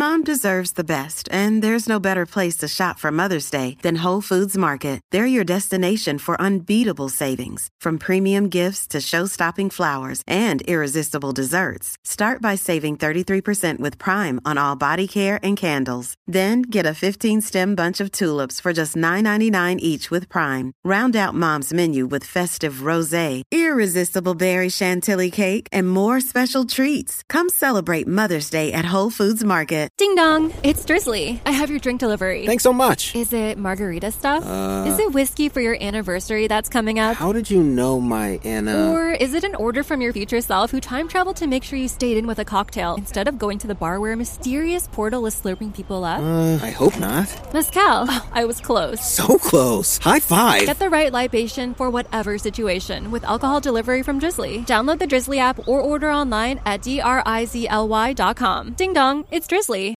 Mom deserves the best, and there's no better place to shop for Mother's Day than Whole Foods Market. They're your destination for unbeatable savings, from premium gifts to show-stopping flowers and irresistible desserts. Start by saving 33% with Prime on all body care and candles. Then get a 15-stem bunch of tulips for just $9.99 each with Prime. Round out Mom's menu with festive rosé, irresistible berry chantilly cake, and more special treats. Come celebrate Mother's Day at Whole Foods Market. Ding dong, it's Drizzly. I have your drink delivery. Thanks so much. Is it margarita stuff? Is it whiskey for your anniversary that's coming up? How did you know my Anna? Or is it an order from your future self who time traveled to make sure you stayed in with a cocktail instead of going to the bar where a mysterious portal is slurping people up? I hope not. Mezcal. Oh, I was close. So close. High five. Get the right libation for whatever situation with alcohol delivery from Drizzly. Download the Drizzly app or order online at DRIZLY.com. Ding dong, it's Drizzly.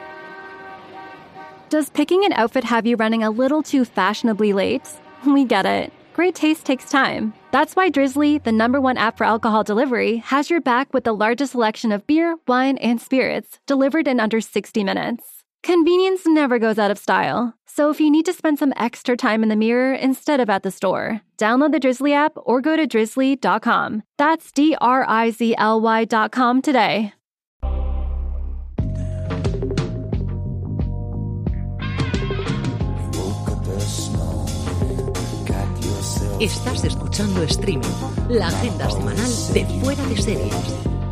Does picking an outfit have you running a little too fashionably late? We get it. Great taste takes time. That's why Drizzly, the #1 app for alcohol delivery, has your back with the largest selection of beer, wine, and spirits delivered in under 60 minutes. Convenience never goes out of style. So if you need to spend some extra time in the mirror instead of at the store, download the Drizzly app or go to drizzly.com. That's DRIZLY.com today. Estás escuchando Streaming, la agenda semanal de Fuera de Series.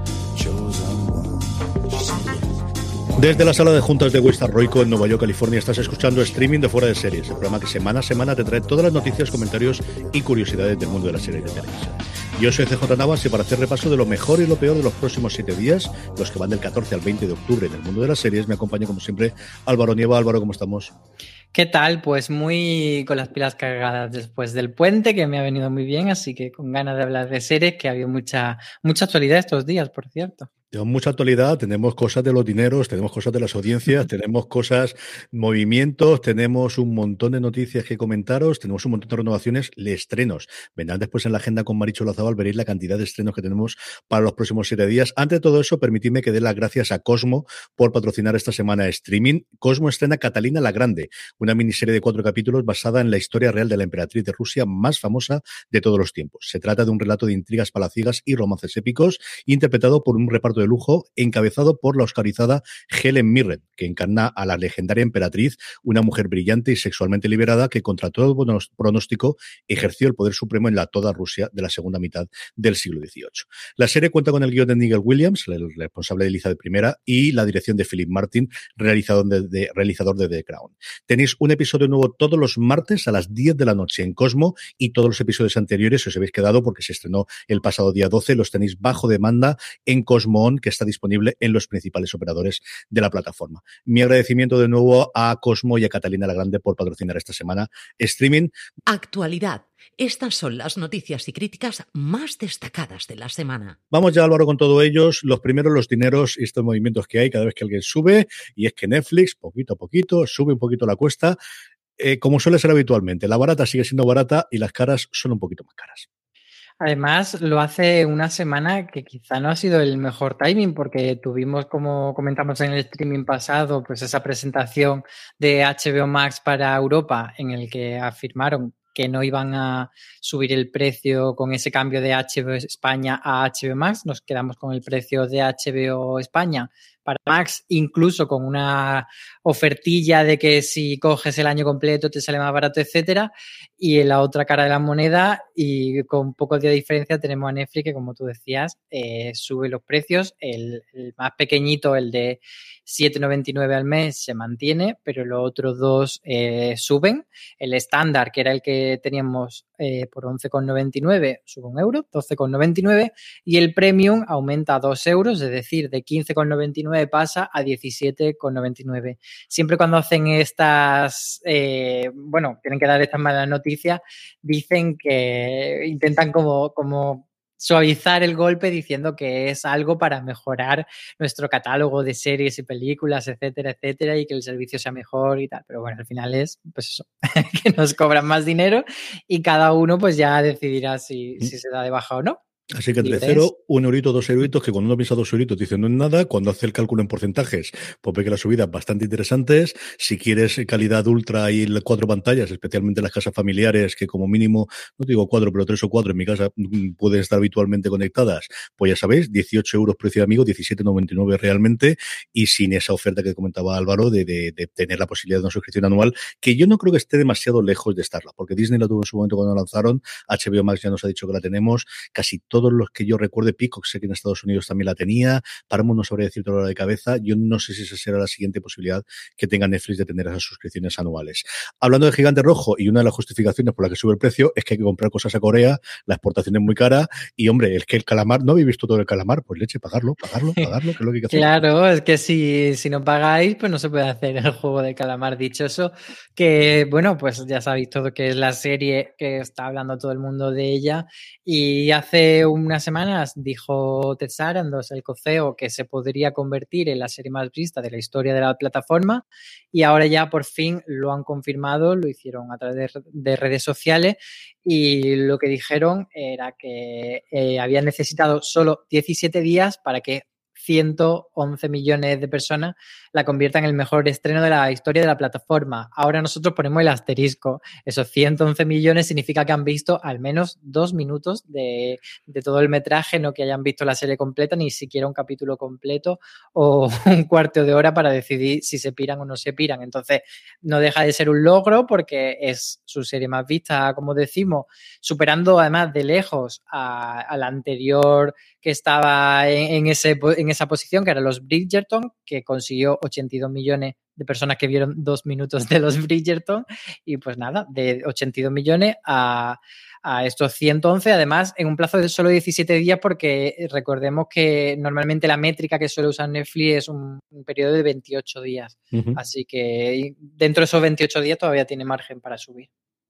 Desde la sala de juntas de West Arroyo en Nueva York, California, estás escuchando Streaming de Fuera de Series, el programa que semana a semana te trae todas las noticias, comentarios y curiosidades del mundo de las series de televisión. Yo soy CJ Navas y para hacer repaso de lo mejor y lo peor de los próximos 7 días, los que van del 14 al 20 de octubre en el mundo de las series, me acompaña como siempre Álvaro Nieva. Álvaro, ¿cómo estamos? ¿Qué tal? Pues muy con las pilas cargadas después del puente, que me ha venido muy bien, así que con ganas de hablar de series, que ha habido mucha actualidad estos días, por cierto. Tenemos mucha actualidad, tenemos cosas de los dineros, tenemos cosas de las audiencias, tenemos cosas, movimientos, tenemos un montón de noticias que comentaros, tenemos un montón de renovaciones, estrenos. Vendrán después en la agenda con Maricho Lazabal, veréis la cantidad de estrenos que tenemos para los próximos 7 días. Antes de todo eso, permitidme que dé las gracias a Cosmo por patrocinar esta semana Streaming. Cosmo estrena Catalina la Grande, una miniserie de 4 capítulos basada en la historia real de la emperatriz de Rusia más famosa de todos los tiempos. Se trata de un relato de intrigas palaciegas y romances épicos, interpretado por un reparto de lujo, encabezado por la oscarizada Helen Mirren, que encarna a la legendaria emperatriz, una mujer brillante y sexualmente liberada que contra todo pronóstico ejerció el poder supremo en la toda Rusia de la segunda mitad del siglo XVIII. La serie cuenta con el guion de Nigel Williams, el responsable de Elizabeth I, y la dirección de Philip Martin, realizador de The Crown. Tenéis un episodio nuevo todos los martes a las 10 de la noche en Cosmo, y todos los episodios anteriores, si os habéis quedado porque se estrenó el pasado día 12, los tenéis bajo demanda en Cosmo On, que está disponible en los principales operadores de la plataforma. Mi agradecimiento de nuevo a Cosmo y a Catalina la Grande por patrocinar esta semana Streaming. Actualidad. Estas son las noticias y críticas más destacadas de la semana. Vamos ya, Álvaro, con todos ellos. Los primeros, los dineros y estos movimientos que hay cada vez que alguien sube, y es que Netflix, poquito a poquito, sube un poquito la cuesta, como suele ser habitualmente. La barata sigue siendo barata y las caras son un poquito más caras. Además, lo hace una semana que quizá no ha sido el mejor timing, porque tuvimos, como comentamos en el streaming pasado, pues esa presentación de HBO Max para Europa, en el que afirmaron que no iban a subir el precio con ese cambio de HBO España a HBO Max. Nos quedamos con el precio de HBO España para Max, incluso con una ofertilla de que si coges el año completo te sale más barato, etcétera. Y en la otra cara de la moneda, y con poco de diferencia, tenemos a Netflix, que, como tú decías, sube los precios. El más pequeñito, el de 7,99 al mes, se mantiene, pero los otros dos suben. El estándar, que era el que teníamos por 11,99, sube €1, 12,99, y el premium aumenta a €2, es decir, de 15,99 pasa a 17,99. Siempre cuando hacen estas, tienen que dar estas malas noticias, dicen que intentan como suavizar el golpe, diciendo que es algo para mejorar nuestro catálogo de series y películas, etcétera, etcétera, y que el servicio sea mejor y tal. Pero bueno, al final es, pues eso, que nos cobran más dinero y cada uno pues ya decidirá si se da de baja o no. Así que entre 0, 1 eurito, 2 euritos, que cuando uno piensa 2 euritos dice no es nada, cuando hace el cálculo en porcentajes, pues ve que las subidas bastante interesantes. Si quieres calidad ultra y 4 pantallas, especialmente las casas familiares, que como mínimo, no te digo 4, pero 3 o 4 en mi casa pueden estar habitualmente conectadas, pues ya sabéis, 18 euros precio de amigo, 17,99 realmente, y sin esa oferta que comentaba Álvaro de tener la posibilidad de una suscripción anual, que yo no creo que esté demasiado lejos de estarla, porque Disney la tuvo en su momento cuando la lanzaron, HBO Max ya nos ha dicho que la tenemos, casi todos los que yo recuerde, Peacock sé que en Estados Unidos también la tenía, Paramount no sabría decirte la hora de cabeza, yo no sé si esa será la siguiente posibilidad que tenga Netflix de tener esas suscripciones anuales. Hablando de Gigante Rojo, y una de las justificaciones por la que sube el precio es que hay que comprar cosas a Corea, la exportación es muy cara, y hombre, es que el calamar, ¿no habéis visto todo el calamar? Pues leche, pagarlo, que es lo que hay que hacer. Claro, es que si no pagáis, pues no se puede hacer el juego de calamar. Dichoso, que bueno, pues ya sabéis todo que es la serie que está hablando todo el mundo de ella, y hace unas semanas dijo Ted Sarandos, el co-CEO, que se podría convertir en la serie más vista de la historia de la plataforma, y ahora ya por fin lo han confirmado, lo hicieron a través de redes sociales, y lo que dijeron era que habían necesitado solo 17 días para que 111 millones de personas la conviertan en el mejor estreno de la historia de la plataforma. Ahora nosotros ponemos el asterisco. Esos 111 millones significa que han visto al menos 2 minutos de todo el metraje, no que hayan visto la serie completa, ni siquiera un capítulo completo o un cuarto de hora para decidir si se piran o no se piran. Entonces, no deja de ser un logro porque es su serie más vista, como decimos, superando además de lejos a la anterior que estaba en esa posición, que eran los Bridgerton, que consiguió 82 millones de personas que vieron 2 minutos de los Bridgerton, y pues nada, de 82 millones a estos 111, además en un plazo de solo 17 días, porque recordemos que normalmente la métrica que suele usar Netflix es un periodo de 28 días, así que dentro de esos 28 días todavía tiene margen para subir.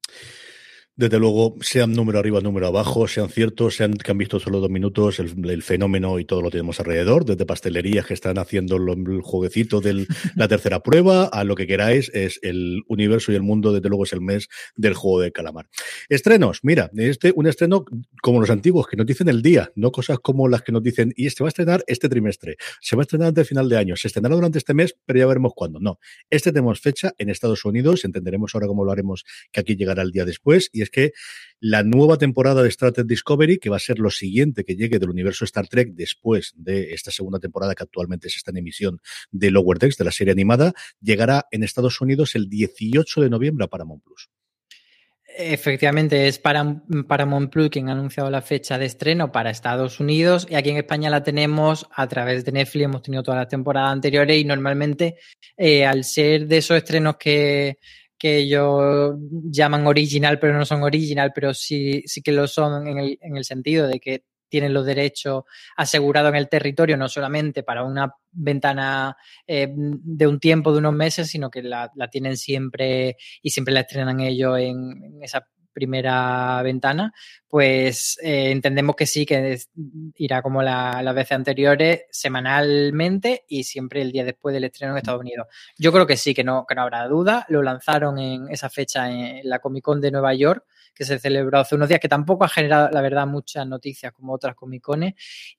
Desde luego, sean número arriba, número abajo, sean ciertos, sean que han visto solo 2 minutos, el fenómeno y todo lo tenemos alrededor, desde pastelerías que están haciendo el jueguecito de la tercera prueba, a lo que queráis, es el universo y el mundo, desde luego es el mes del juego de calamar. Estrenos, mira, un estreno como los antiguos, que nos dicen el día, no cosas como las que nos dicen, y se va a estrenar este trimestre, se va a estrenar antes del final de año, se estrenará durante este mes, pero ya veremos cuándo. No, tenemos fecha en Estados Unidos, entenderemos ahora cómo lo haremos, que aquí llegará el día después, y es que la nueva temporada de Star Trek Discovery, que va a ser lo siguiente que llegue del universo Star Trek después de esta segunda temporada que actualmente se está en emisión de Lower Decks, de la serie animada, llegará en Estados Unidos el 18 de noviembre a Paramount Plus. Efectivamente, es Paramount Plus quien ha anunciado la fecha de estreno para Estados Unidos, y aquí en España la tenemos a través de Netflix. Hemos tenido todas las temporadas anteriores, y normalmente al ser de esos estrenos que ellos llaman original, pero no son original, pero sí que lo son en el sentido de que tienen los derechos asegurados en el territorio, no solamente para una ventana de un tiempo, de unos meses, sino que la tienen siempre, y siempre la estrenan ellos en esa primera ventana, pues entendemos que sí, que irá como las veces anteriores, semanalmente, y siempre el día después del estreno en Estados Unidos. Yo creo que sí, que no habrá duda. Lo lanzaron en esa fecha en la Comic Con de Nueva York, que se celebró hace unos días, que tampoco ha generado, la verdad, muchas noticias como otras Comic-Cones,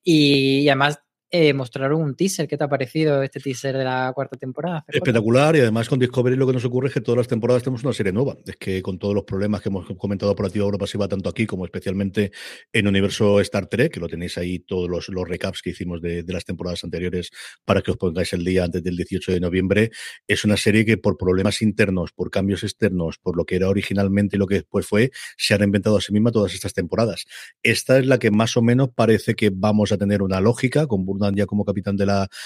y además mostraron un teaser. ¿Qué te ha parecido este teaser de la cuarta temporada, CJ? Espectacular, y además con Discovery lo que nos ocurre es que todas las temporadas tenemos una serie nueva. Es que con todos los problemas que hemos comentado por activa o por pasiva, tanto aquí como especialmente en Universo Star Trek, que lo tenéis ahí todos los recaps que hicimos de las temporadas anteriores para que os pongáis el día antes del 18 de noviembre, es una serie que por problemas internos, por cambios externos, por lo que era originalmente y lo que después fue, se han reinventado a sí misma todas estas temporadas. Esta es la que más o menos parece que vamos a tener una lógica, con Burnham ya como capitán de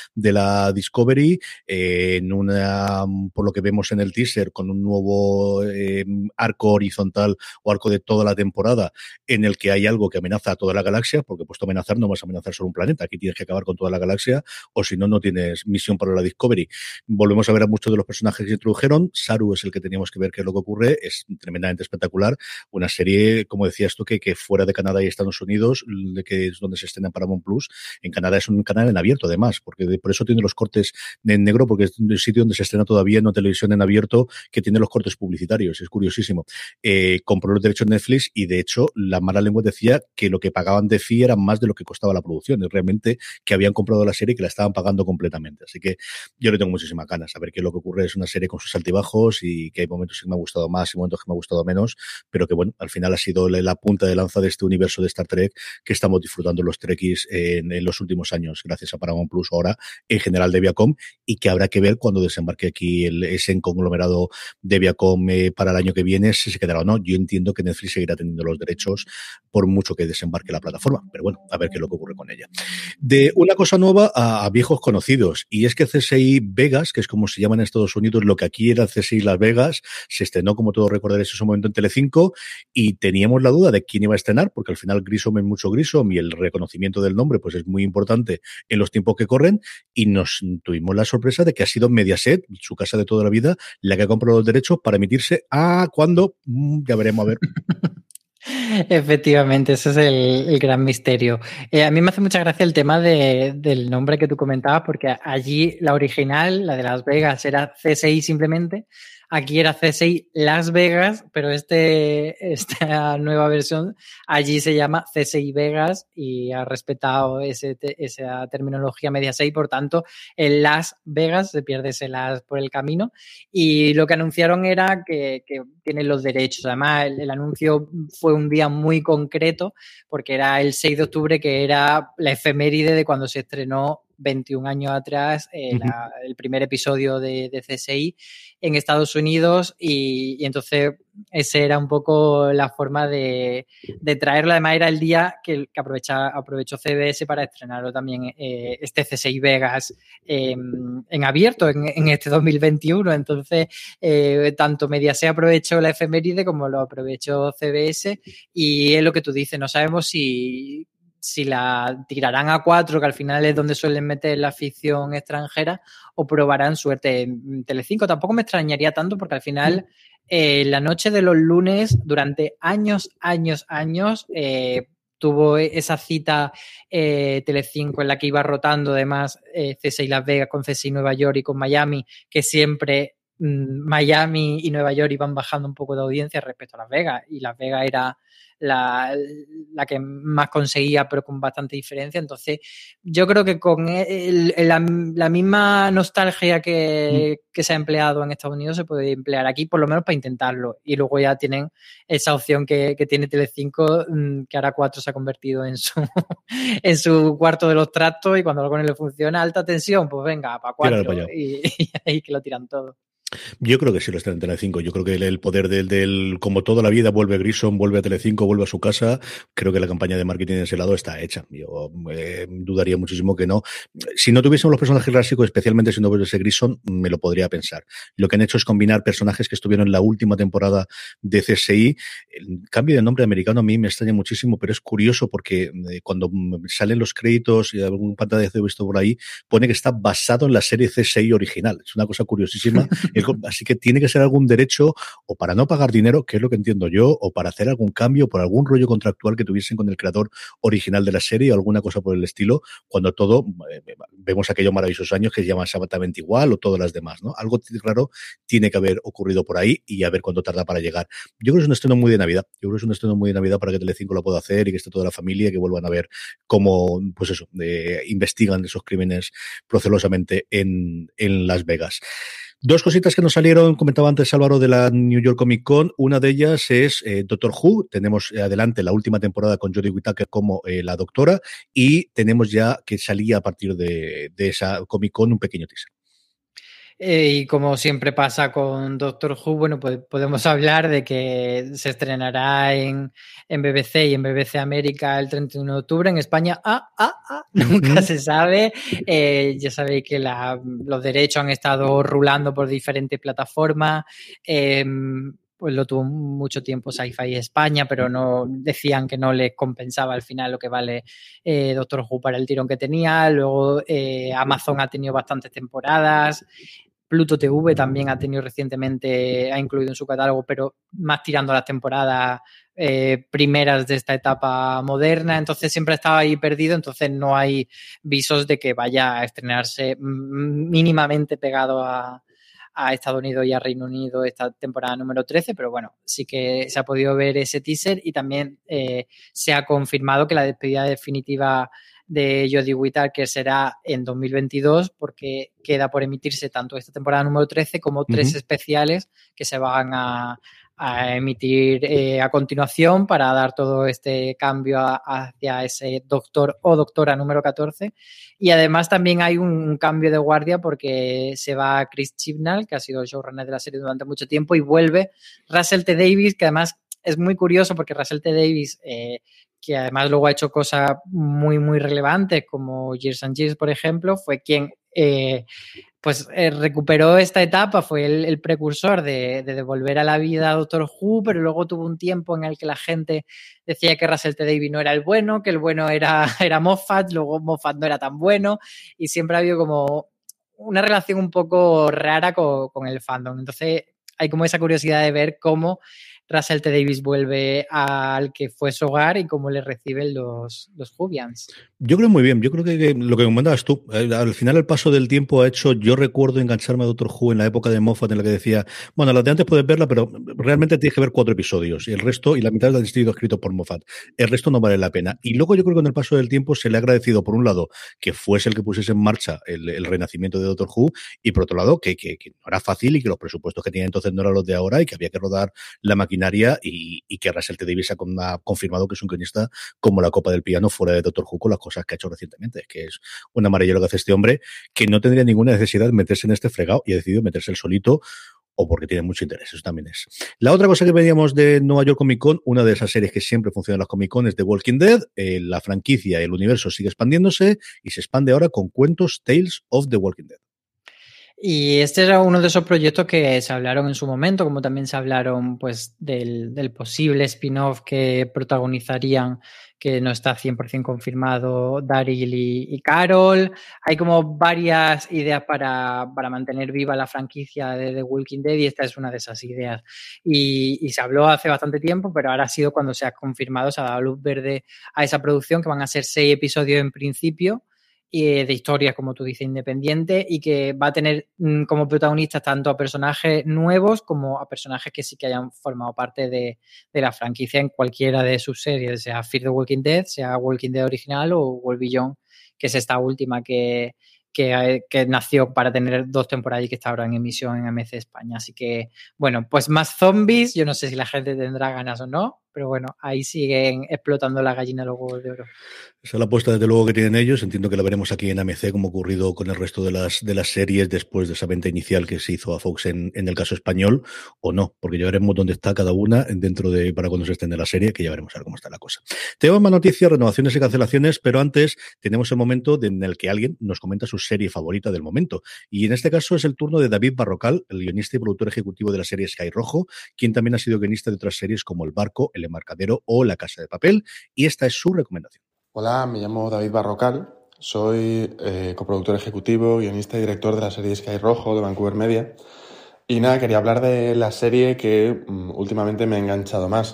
la Discovery, por lo que vemos en el teaser, con un nuevo arco horizontal o arco de toda la temporada, en el que hay algo que amenaza a toda la galaxia, porque puesto a amenazar no vas a amenazar solo un planeta, aquí tienes que acabar con toda la galaxia, o si no, no tienes misión para la Discovery. Volvemos a ver a muchos de los personajes que se introdujeron. Saru es el que teníamos que ver qué es lo que ocurre, es tremendamente espectacular, una serie, como decías tú, que fuera de Canadá y Estados Unidos, que es donde se estrena en Paramount Plus, en Canadá es un un canal en abierto, además, porque por eso tiene los cortes en negro, porque es un sitio donde se estrena todavía no televisión en abierto, que tiene los cortes publicitarios. Es curiosísimo. Compró los derechos de Netflix y, de hecho, la mala lengua decía que lo que pagaban de fee era más de lo que costaba la producción. Es realmente que habían comprado la serie y que la estaban pagando completamente. Así que yo le tengo muchísimas ganas. A ver qué es lo que ocurre. Es una serie con sus altibajos y que hay momentos que me ha gustado más y momentos que me ha gustado menos, pero que, bueno, al final ha sido la punta de lanza de este universo de Star Trek que estamos disfrutando los Trekkies en los últimos años, gracias a Paramount Plus, ahora en general de Viacom, y que habrá que ver cuando desembarque aquí ese conglomerado de Viacom para el año que viene, si se quedará o no. Yo entiendo que Netflix seguirá teniendo los derechos por mucho que desembarque la plataforma, pero bueno, a ver qué es lo que ocurre con ella. De una cosa nueva a viejos conocidos, y es que CSI Vegas, que es como se llama en Estados Unidos, lo que aquí era CSI Las Vegas, se estrenó, como todos recordaréis, en su momento en Telecinco, y teníamos la duda de quién iba a estrenar, porque al final Grissom es mucho Grissom y el reconocimiento del nombre pues es muy importante en los tiempos que corren, y nos tuvimos la sorpresa de que ha sido Mediaset, su casa de toda la vida, la que ha comprado los derechos para emitirse ¿cuándo? Ya veremos, a ver. Efectivamente, ese es el gran misterio. A mí me hace mucha gracia el tema del nombre que tú comentabas, porque allí la original, la de Las Vegas, era CSI simplemente. Aquí era CSI Las Vegas, pero esta nueva versión allí se llama CSI Vegas y ha respetado esa terminología Mediaset, por tanto, en Las Vegas se pierde ese Las por el camino. Y lo que anunciaron era que tienen los derechos. Además, el anuncio fue un día muy concreto, porque era el 6 de octubre, que era la efeméride de cuando se estrenó 21 años atrás el primer episodio de CSI en Estados Unidos, y entonces esa era un poco la forma de traerlo. Además era el día que aprovechó CBS para estrenarlo también, este CSI Vegas en abierto en este 2021. Entonces tanto Mediaset aprovechó la efeméride como lo aprovechó CBS, y es lo que tú dices, no sabemos si la tirarán a 4, que al final es donde suelen meter la ficción extranjera, o probarán suerte en Telecinco. Tampoco me extrañaría tanto, porque al final la noche de los lunes durante años tuvo esa cita Telecinco en la que iba rotando además CSI Las Vegas con CSI Nueva York y con Miami, que siempre Miami y Nueva York iban bajando un poco de audiencia respecto a Las Vegas, y Las Vegas era la que más conseguía, pero con bastante diferencia. Entonces yo creo que con la misma nostalgia que se ha empleado en Estados Unidos se puede emplear aquí, por lo menos para intentarlo, y luego ya tienen esa opción que tiene Telecinco, que ahora 4 se ha convertido en su cuarto de los tractos, y cuando algo no le funciona, alta tensión, pues venga, para 4 y ahí que lo tiran todo. Yo creo que sí lo está en Telecinco. Yo creo que el poder del como toda la vida, vuelve Grissom, vuelve a Telecinco, vuelve a su casa. Creo que la campaña de marketing de ese lado está hecha. Yo dudaría muchísimo que no. Si no tuviésemos los personajes clásicos, especialmente si no fuese Grissom, me lo podría pensar. Lo que han hecho es combinar personajes que estuvieron en la última temporada de CSI. El cambio de nombre americano a mí me extraña muchísimo, pero es curioso porque cuando salen los créditos y algún pantalla he visto por ahí, pone que está basado en la serie CSI original. Es una cosa curiosísima. Así que tiene que ser algún derecho o para no pagar dinero, que es lo que entiendo yo, o para hacer algún cambio por algún rollo contractual que tuviesen con el creador original de la serie o alguna cosa por el estilo, cuando todo, vemos aquellos maravillosos años que se llaman exactamente igual o todas las demás, ¿no? Algo raro tiene que haber ocurrido por ahí y a ver cuánto tarda para llegar. Yo creo que es un estreno muy de Navidad. Yo creo que es un estreno muy de Navidad para que Telecinco lo pueda hacer y que esté toda la familia y que vuelvan a ver cómo, pues eso, investigan esos crímenes procelosamente en Las Vegas. Dos cositas que nos salieron, comentaba antes Álvaro, de la New York Comic Con. Una de ellas es Doctor Who. Tenemos adelante la última temporada con Jodie Whittaker como la doctora, y tenemos ya que salía a partir de esa Comic Con un pequeño teaser. Y como siempre pasa con Doctor Who, bueno, pues podemos hablar de que se estrenará en BBC y en BBC América el 31 de octubre. En España, nunca se sabe. Ya sabéis que los derechos han estado rulando por diferentes plataformas. Pues lo tuvo mucho tiempo Sci-Fi España, pero no decían que no les compensaba al final lo que vale Doctor Who para el tirón que tenía. Luego Amazon ha tenido bastantes temporadas. Pluto TV también ha incluido en su catálogo, pero más tirando a las temporadas primeras de esta etapa moderna, entonces siempre estaba ahí perdido, entonces no hay visos de que vaya a estrenarse mínimamente pegado a Estados Unidos y a Reino Unido esta temporada número 13, pero bueno, sí que se ha podido ver ese teaser y también se ha confirmado que la despedida definitiva de Jodie Whittaker será en 2022 porque queda por emitirse tanto esta temporada número 13 como 3 especiales que se van a emitir a continuación para dar todo este cambio hacia ese doctor o doctora número 14. Y además también hay un cambio de guardia porque se va Chris Chibnall, que ha sido el showrunner de la serie durante mucho tiempo, y vuelve Russell T. Davies, que además es muy curioso porque Russell T. Davies, que además luego ha hecho cosas muy, muy relevantes como Years and Years, por ejemplo, fue quien recuperó esta etapa, fue el precursor de devolver a la vida a Doctor Who, pero luego tuvo un tiempo en el que la gente decía que Russell T. Davies no era el bueno, que el bueno era Moffat, luego Moffat no era tan bueno, y siempre ha habido como una relación un poco rara con el fandom. Entonces hay como esa curiosidad de ver cómo Russell T. Davies vuelve al que fue su hogar y cómo le reciben los Whovians. Yo creo muy bien. Yo creo que lo que comentabas tú, al final el paso del tiempo ha hecho, yo recuerdo engancharme a Doctor Who en la época de Moffat en la que decía, bueno, la de antes puedes verla, pero realmente tienes que ver 4 episodios y el resto, y la mitad han sido escritos por Moffat. El resto no vale la pena. Y luego yo creo que con el paso del tiempo se le ha agradecido, por un lado, que fuese el que pusiese en marcha el renacimiento de Doctor Who, y por otro lado, que no era fácil y que los presupuestos que tenía entonces no eran los de ahora y que había que rodar la maquinaria y que Russell T. Davies ha confirmado que es un guionista como la copa del piano fuera de Doctor Who con las cosas que ha hecho recientemente. Es que es una maravilla lo que hace este hombre, que no tendría ninguna necesidad de meterse en este fregado y ha decidido meterse él solito o porque tiene mucho interés, eso también es. La otra cosa que veníamos de Nueva York Comic Con, una de esas series que siempre funcionan en las Comic Con es The Walking Dead, la franquicia, el universo sigue expandiéndose y se expande ahora con cuentos Tales of the Walking Dead. Y este era uno de esos proyectos que se hablaron en su momento, como también se hablaron pues del posible spin-off que protagonizarían, que no está 100% confirmado, Daryl y Carol. Hay como varias ideas para mantener viva la franquicia de The Walking Dead y esta es una de esas ideas. Y se habló hace bastante tiempo, pero ahora ha sido cuando se ha confirmado, se ha dado luz verde a esa producción, que van a ser 6 episodios en principio, de historias, como tú dices, independientes, y que va a tener como protagonistas tanto a personajes nuevos como a personajes que sí que hayan formado parte de la franquicia en cualquiera de sus series, sea Fear the Walking Dead, sea Walking Dead original o World Beyond, que es esta última que nació para tener 2 temporadas y que está ahora en emisión en AMC España. Así que, bueno, pues más zombies. Yo no sé si la gente tendrá ganas o no, pero bueno, ahí siguen explotando la gallina de los huevos de oro. Esa es la apuesta desde luego que tienen ellos. Entiendo que la veremos aquí en AMC, como ha ocurrido con el resto de las series después de esa venta inicial que se hizo a Fox en el caso español, o no, porque ya veremos dónde está cada una dentro de para cuando se estén de la serie, que ya veremos a ver cómo está la cosa. Tenemos más noticias, renovaciones y cancelaciones, pero antes tenemos el momento en el que alguien nos comenta su serie favorita del momento. Y en este caso es el turno de David Barrocal, el guionista y productor ejecutivo de la serie Sky Rojo, quien también ha sido guionista de otras series como El Barco, El Embarcadero o La Casa de Papel, y esta es su recomendación. Hola, me llamo David Barrocal, soy coproductor ejecutivo, guionista y director de la serie Sky Rojo de Vancouver Media. Y nada, quería hablar de la serie que últimamente me ha enganchado más.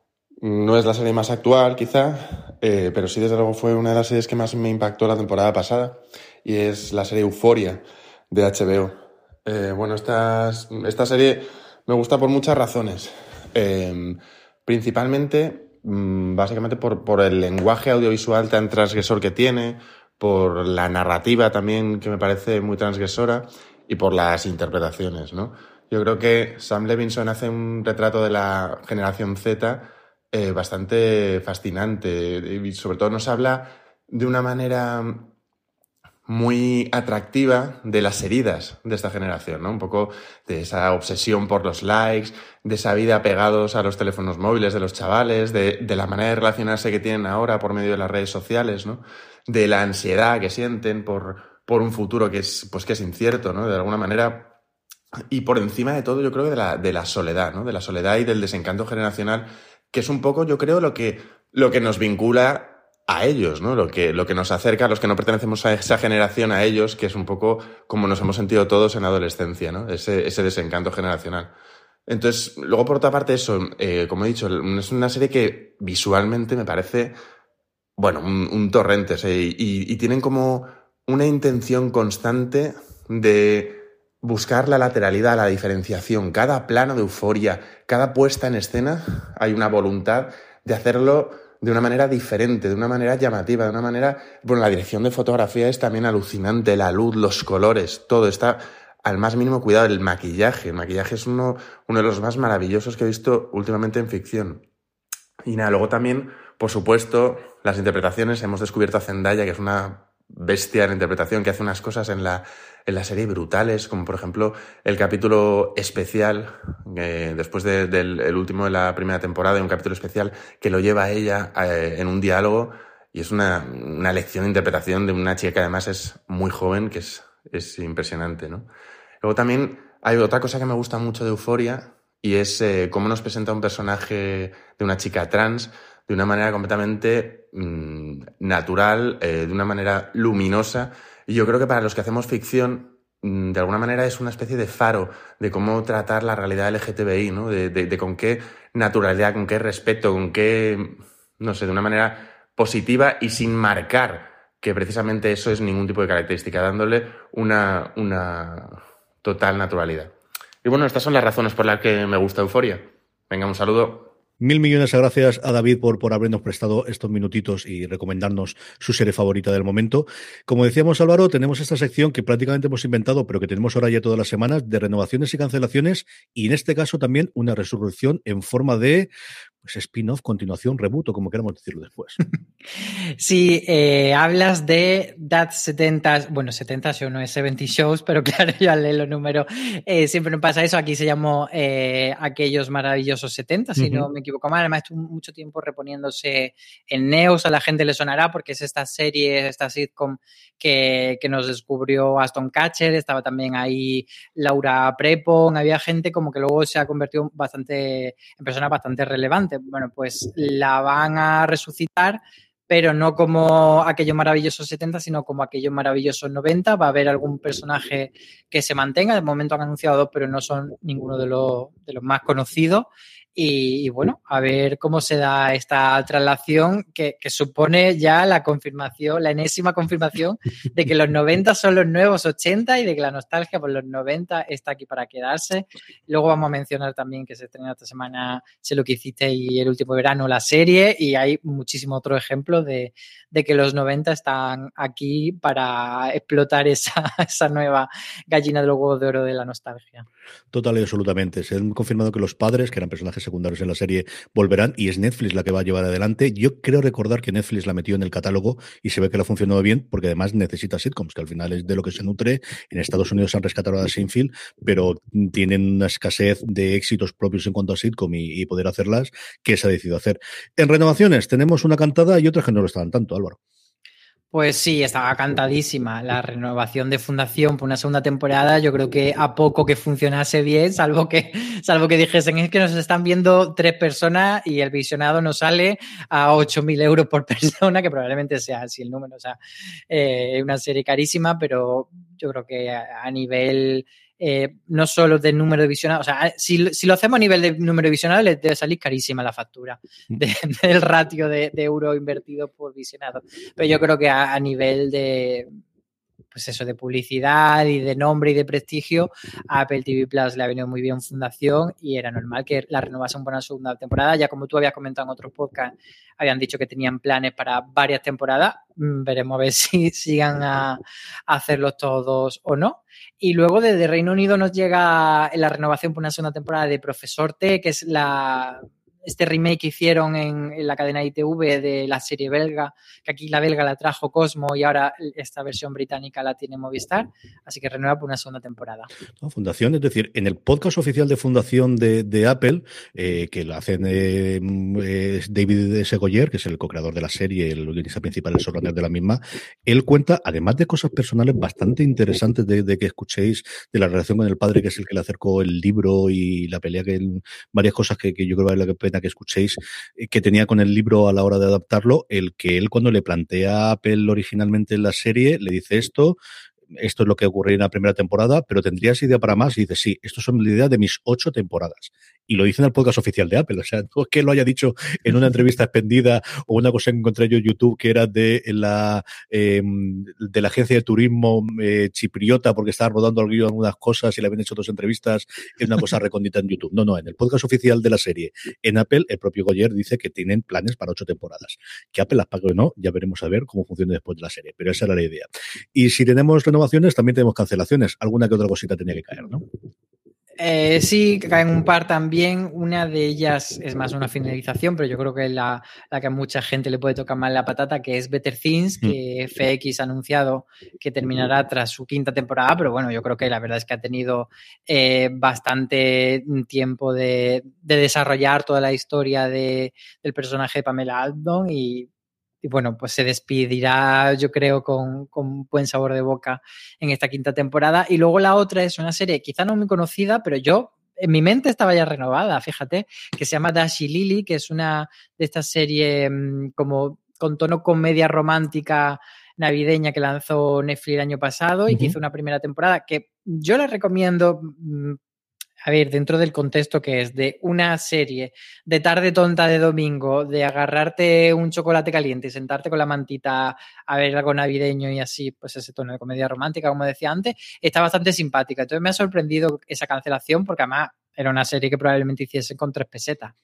No es la serie más actual, quizá, pero sí, desde luego, fue una de las series que más me impactó la temporada pasada, y es la serie Euphoria de HBO. Bueno, esta serie me gusta por muchas razones. Principalmente, básicamente por el lenguaje audiovisual tan transgresor que tiene, por la narrativa también que me parece muy transgresora y por las interpretaciones, ¿no? Yo creo que Sam Levinson hace un retrato de la generación Z bastante fascinante y sobre todo nos habla de una manera muy atractiva de las heridas de esta generación, ¿no? Un poco de esa obsesión por los likes, de esa vida pegados a los teléfonos móviles de los chavales, de la manera de relacionarse que tienen ahora por medio de las redes sociales, ¿no? De la ansiedad que sienten por un futuro que es incierto, ¿no? De alguna manera. Y por encima de todo, yo creo que de la soledad, ¿no? De la soledad y del desencanto generacional, que es un poco, yo creo, lo que nos vincula a ellos, ¿no? Lo que nos acerca a los que no pertenecemos a esa generación, a ellos, que es un poco como nos hemos sentido todos en la adolescencia, ¿no? Ese desencanto generacional. Entonces, luego por otra parte eso, como he dicho, es una serie que visualmente me parece, bueno, un torrente, o sea, y tienen como una intención constante de buscar la lateralidad, la diferenciación. Cada plano de Euphoria, cada puesta en escena, hay una voluntad de hacerlo de una manera diferente, de una manera llamativa, de una manera... Bueno, la dirección de fotografía es también alucinante, la luz, los colores, todo está al más mínimo cuidado. El maquillaje es uno de los más maravillosos que he visto últimamente en ficción. Y nada, luego también, por supuesto, las interpretaciones. Hemos descubierto a Zendaya, que es una bestia en la interpretación, que hace unas cosas en la serie brutales, como por ejemplo el capítulo especial, después del último de la primera temporada, un capítulo especial que lo lleva a ella en un diálogo, y es una lección de interpretación de una chica que además es muy joven, que es impresionante, ¿no? Luego también hay otra cosa que me gusta mucho de Euphoria, y es cómo nos presenta un personaje de una chica trans de una manera completamente natural, de una manera luminosa. Y yo creo que para los que hacemos ficción, de alguna manera es una especie de faro de cómo tratar la realidad LGTBI, ¿no? De con qué naturalidad, con qué respeto, con qué, no sé, de una manera positiva y sin marcar que precisamente eso es ningún tipo de característica, dándole una total naturalidad. Y bueno, estas son las razones por las que me gusta Euphoria. Venga, un saludo. 1.000 millones de gracias a David por habernos prestado estos minutitos y recomendarnos su serie favorita del momento. Como decíamos, Álvaro, tenemos esta sección que prácticamente hemos inventado, pero que tenemos ahora ya todas las semanas, de renovaciones y cancelaciones, y en este caso también una resurrección en forma de pues spin-off, continuación, reboot, o como queramos decirlo después. Sí, hablas de That 70, bueno, 70 show no es 70 shows, pero claro, yo al leer los números siempre me pasa eso. Aquí se llamó Aquellos Maravillosos 70, si no me equivoco mal. Además estuvo mucho tiempo reponiéndose en Neos, a la gente le sonará porque es esta serie, esta sitcom que nos descubrió Aston Kutcher, estaba también ahí Laura Prepon, había gente como que luego se ha convertido en personas bastante relevantes. Bueno, pues la van a resucitar, pero no como Aquellos Maravillosos 70, sino como Aquellos Maravillosos 90. Va a haber algún personaje que se mantenga. De momento han anunciado 2, pero no son ninguno de los más conocidos. Y bueno, a ver cómo se da esta traslación que supone ya la confirmación, la enésima confirmación de que los 90 son los nuevos 80 y de que la nostalgia por los 90 está aquí para quedarse. Luego vamos a mencionar también que se estrena esta semana Sé lo que hiciste y El último verano, la serie, y hay muchísimos otros ejemplos de que los 90 están aquí para explotar esa nueva gallina de los huevos de oro de la nostalgia. Total y absolutamente. Se han confirmado que los padres, que eran personajes secundarios en la serie, volverán, y es Netflix la que va a llevar adelante. Yo creo recordar que Netflix la metió en el catálogo y se ve que le ha funcionado bien, porque además necesita sitcoms, que al final es de lo que se nutre. En Estados Unidos han rescatado a Seinfeld, pero tienen una escasez de éxitos propios en cuanto a sitcom y poder hacerlas, que se ha decidido hacer. En renovaciones tenemos una cantada y otras que no lo estaban tanto, Álvaro. Pues sí, estaba cantadísima la renovación de Fundación por una segunda temporada. Yo creo que a poco que funcionase bien, salvo que dijesen es que nos están viendo 3 personas y el visionado nos sale a 8.000 euros por persona, que probablemente sea así el número. O sea, es una serie carísima, pero yo creo que a nivel... no solo de número de visionados, o sea, si lo hacemos a nivel de número de visionados, les debe salir carísima la factura del ratio de euro invertido por visionado. Pero yo creo que a nivel de, pues eso, de publicidad y de nombre y de prestigio, a Apple TV Plus le ha venido muy bien Fundación y era normal que la renovasen por una segunda temporada. Ya como tú habías comentado en otros podcasts, habían dicho que tenían planes para varias temporadas. Veremos a ver si sigan a hacerlos todos o no. Y luego desde Reino Unido nos llega la renovación por una segunda temporada de Profesor T, que es este remake que hicieron en la cadena ITV de la serie belga, que aquí la belga la trajo Cosmo y ahora esta versión británica la tiene Movistar, así que renueva por una segunda temporada. No, Fundación, es decir, en el podcast oficial de Fundación de Apple, que lo hacen David S. Goyer, que es el co-creador de la serie, el guionista principal, el showrunner de la misma, él cuenta, además de cosas personales bastante interesantes de que escuchéis, de la relación con el padre, que es el que le acercó el libro y la pelea, varias cosas que yo creo que vale la pena pena que escuchéis, que tenía con el libro a la hora de adaptarlo, el que él cuando le plantea a Apple originalmente en la serie, le dice esto es lo que ocurrió en la primera temporada, pero ¿tendrías idea para más? Y dice, sí, esto son la idea de mis 8 temporadas. Y lo dice en el podcast oficial de Apple. O sea, no es que lo haya dicho en una entrevista expendida o una cosa que encontré yo en YouTube que era de la agencia de turismo chipriota porque estaba rodando algunas cosas y le habían hecho 2 entrevistas en una cosa recóndita en YouTube. No, en el podcast oficial de la serie en Apple, el propio Goyer dice que tienen planes para 8 temporadas. Que Apple las pague o no, ya veremos a ver cómo funciona después de la serie. Pero esa era la idea. Y si tenemos renovaciones, también tenemos cancelaciones. Alguna que otra cosita tenía que caer, ¿no? Sí, caen un par también. Una de ellas es más una finalización, pero yo creo que es la que a mucha gente le puede tocar más la patata, que es Better Things, que FX ha anunciado que terminará tras su 5ª temporada, pero bueno, yo creo que la verdad es que ha tenido bastante tiempo de desarrollar toda la historia del personaje de Pamela Adlon y bueno, pues se despedirá, yo creo, con buen sabor de boca en esta 5ª temporada. Y luego la otra es una serie quizá no muy conocida, pero yo en mi mente estaba ya renovada, fíjate, que se llama Dash y Lily, que es una de estas series como con tono comedia romántica navideña que lanzó Netflix el año pasado y que hizo una primera temporada que yo la recomiendo. A ver, dentro del contexto que es de una serie de tarde tonta de domingo, de agarrarte un chocolate caliente y sentarte con la mantita a ver algo navideño y así, pues ese tono de comedia romántica, como decía antes, está bastante simpática. Entonces me ha sorprendido esa cancelación porque además era una serie que probablemente hiciesen con 3 pesetas.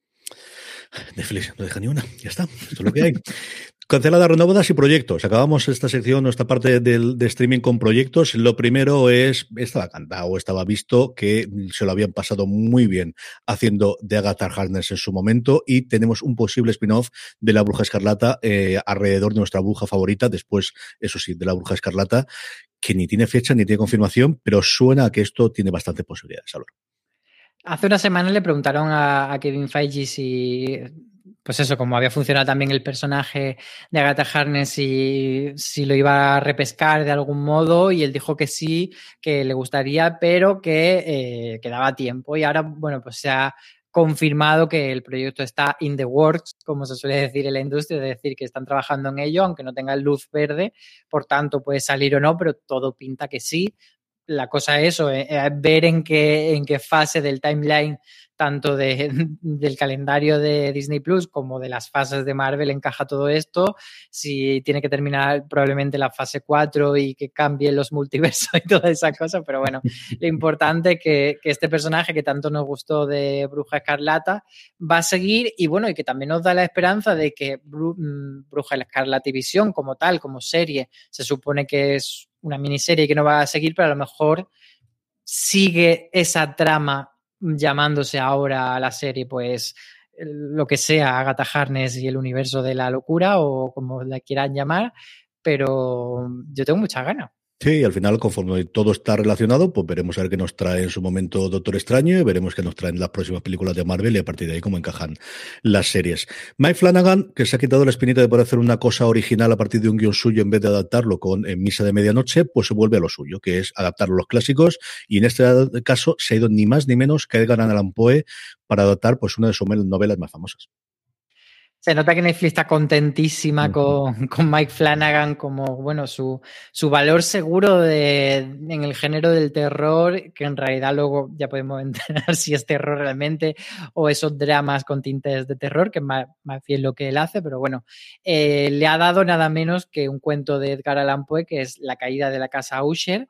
Netflix no deja ni una, ya está, esto es lo que hay. Canceladas, renovadas y proyectos. Acabamos esta sección, esta parte de streaming con proyectos. Lo primero es, estaba cantado, estaba visto que se lo habían pasado muy bien haciendo de Agatha Harkness en su momento y tenemos un posible spin-off de La Bruja Escarlata alrededor de nuestra bruja favorita, después, eso sí, de La Bruja Escarlata, que ni tiene fecha ni tiene confirmación, pero suena a que esto tiene bastantes posibilidades. Álvaro. Hace una semana le preguntaron a Kevin Feige si, pues eso, como había funcionado también el personaje de Agatha Harkness y si lo iba a repescar de algún modo y él dijo que sí, que le gustaría, pero que daba tiempo y ahora, bueno, pues se ha confirmado que el proyecto está in the works, como se suele decir en la industria, es decir, que están trabajando en ello, aunque no tengan luz verde, por tanto puede salir o no, pero todo pinta que sí. La cosa es eso, ver en qué fase del timeline, tanto del calendario de Disney Plus como de las fases de Marvel encaja todo esto, si tiene que terminar probablemente la fase 4 y que cambien los multiversos y toda esa cosa, pero bueno, lo importante es que este personaje que tanto nos gustó de Bruja Escarlata va a seguir y bueno, y que también nos da la esperanza de que Bruja Escarlata y Visión como tal, como serie, se supone que es una miniserie que no va a seguir, pero a lo mejor sigue esa trama llamándose ahora a la serie, pues lo que sea, Agatha Harkness y el universo de la locura o como la quieran llamar, pero yo tengo muchas ganas. Sí, y al final, conforme todo está relacionado, pues veremos a ver qué nos trae en su momento Doctor Extraño y veremos qué nos traen las próximas películas de Marvel y a partir de ahí cómo encajan las series. Mike Flanagan, que se ha quitado la espinita de poder hacer una cosa original a partir de un guión suyo en vez de adaptarlo con Misa de Medianoche, pues se vuelve a lo suyo, que es adaptar los clásicos y en este caso se ha ido ni más ni menos que Edgar Allan Poe para adaptar pues una de sus novelas más famosas. Se nota que Netflix está contentísima con Mike Flanagan como, bueno, su valor seguro en el género del terror, que en realidad luego ya podemos enterar si es terror realmente o esos dramas con tintes de terror, que es más bien lo que él hace, pero bueno, le ha dado nada menos que un cuento de Edgar Allan Poe, que es La caída de la casa Usher,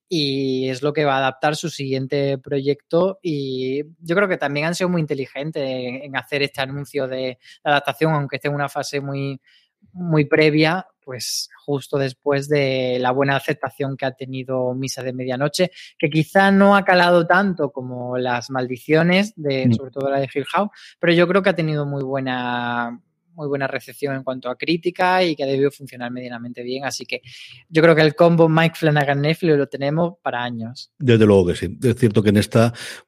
y es lo que va a adaptar su siguiente proyecto y yo creo que también han sido muy inteligentes en hacer este anuncio de adaptación, aunque esté en una fase muy, muy previa, pues justo después de la buena aceptación que ha tenido Misa de Medianoche, que quizá no ha calado tanto como Las Maldiciones, sobre todo la de Hill House, pero yo creo que ha tenido muy buena recepción en cuanto a crítica y que ha debido funcionar medianamente bien. Así que yo creo que el combo Mike Flanagan-Netflix lo tenemos para años. Desde luego que sí. Es cierto que en esta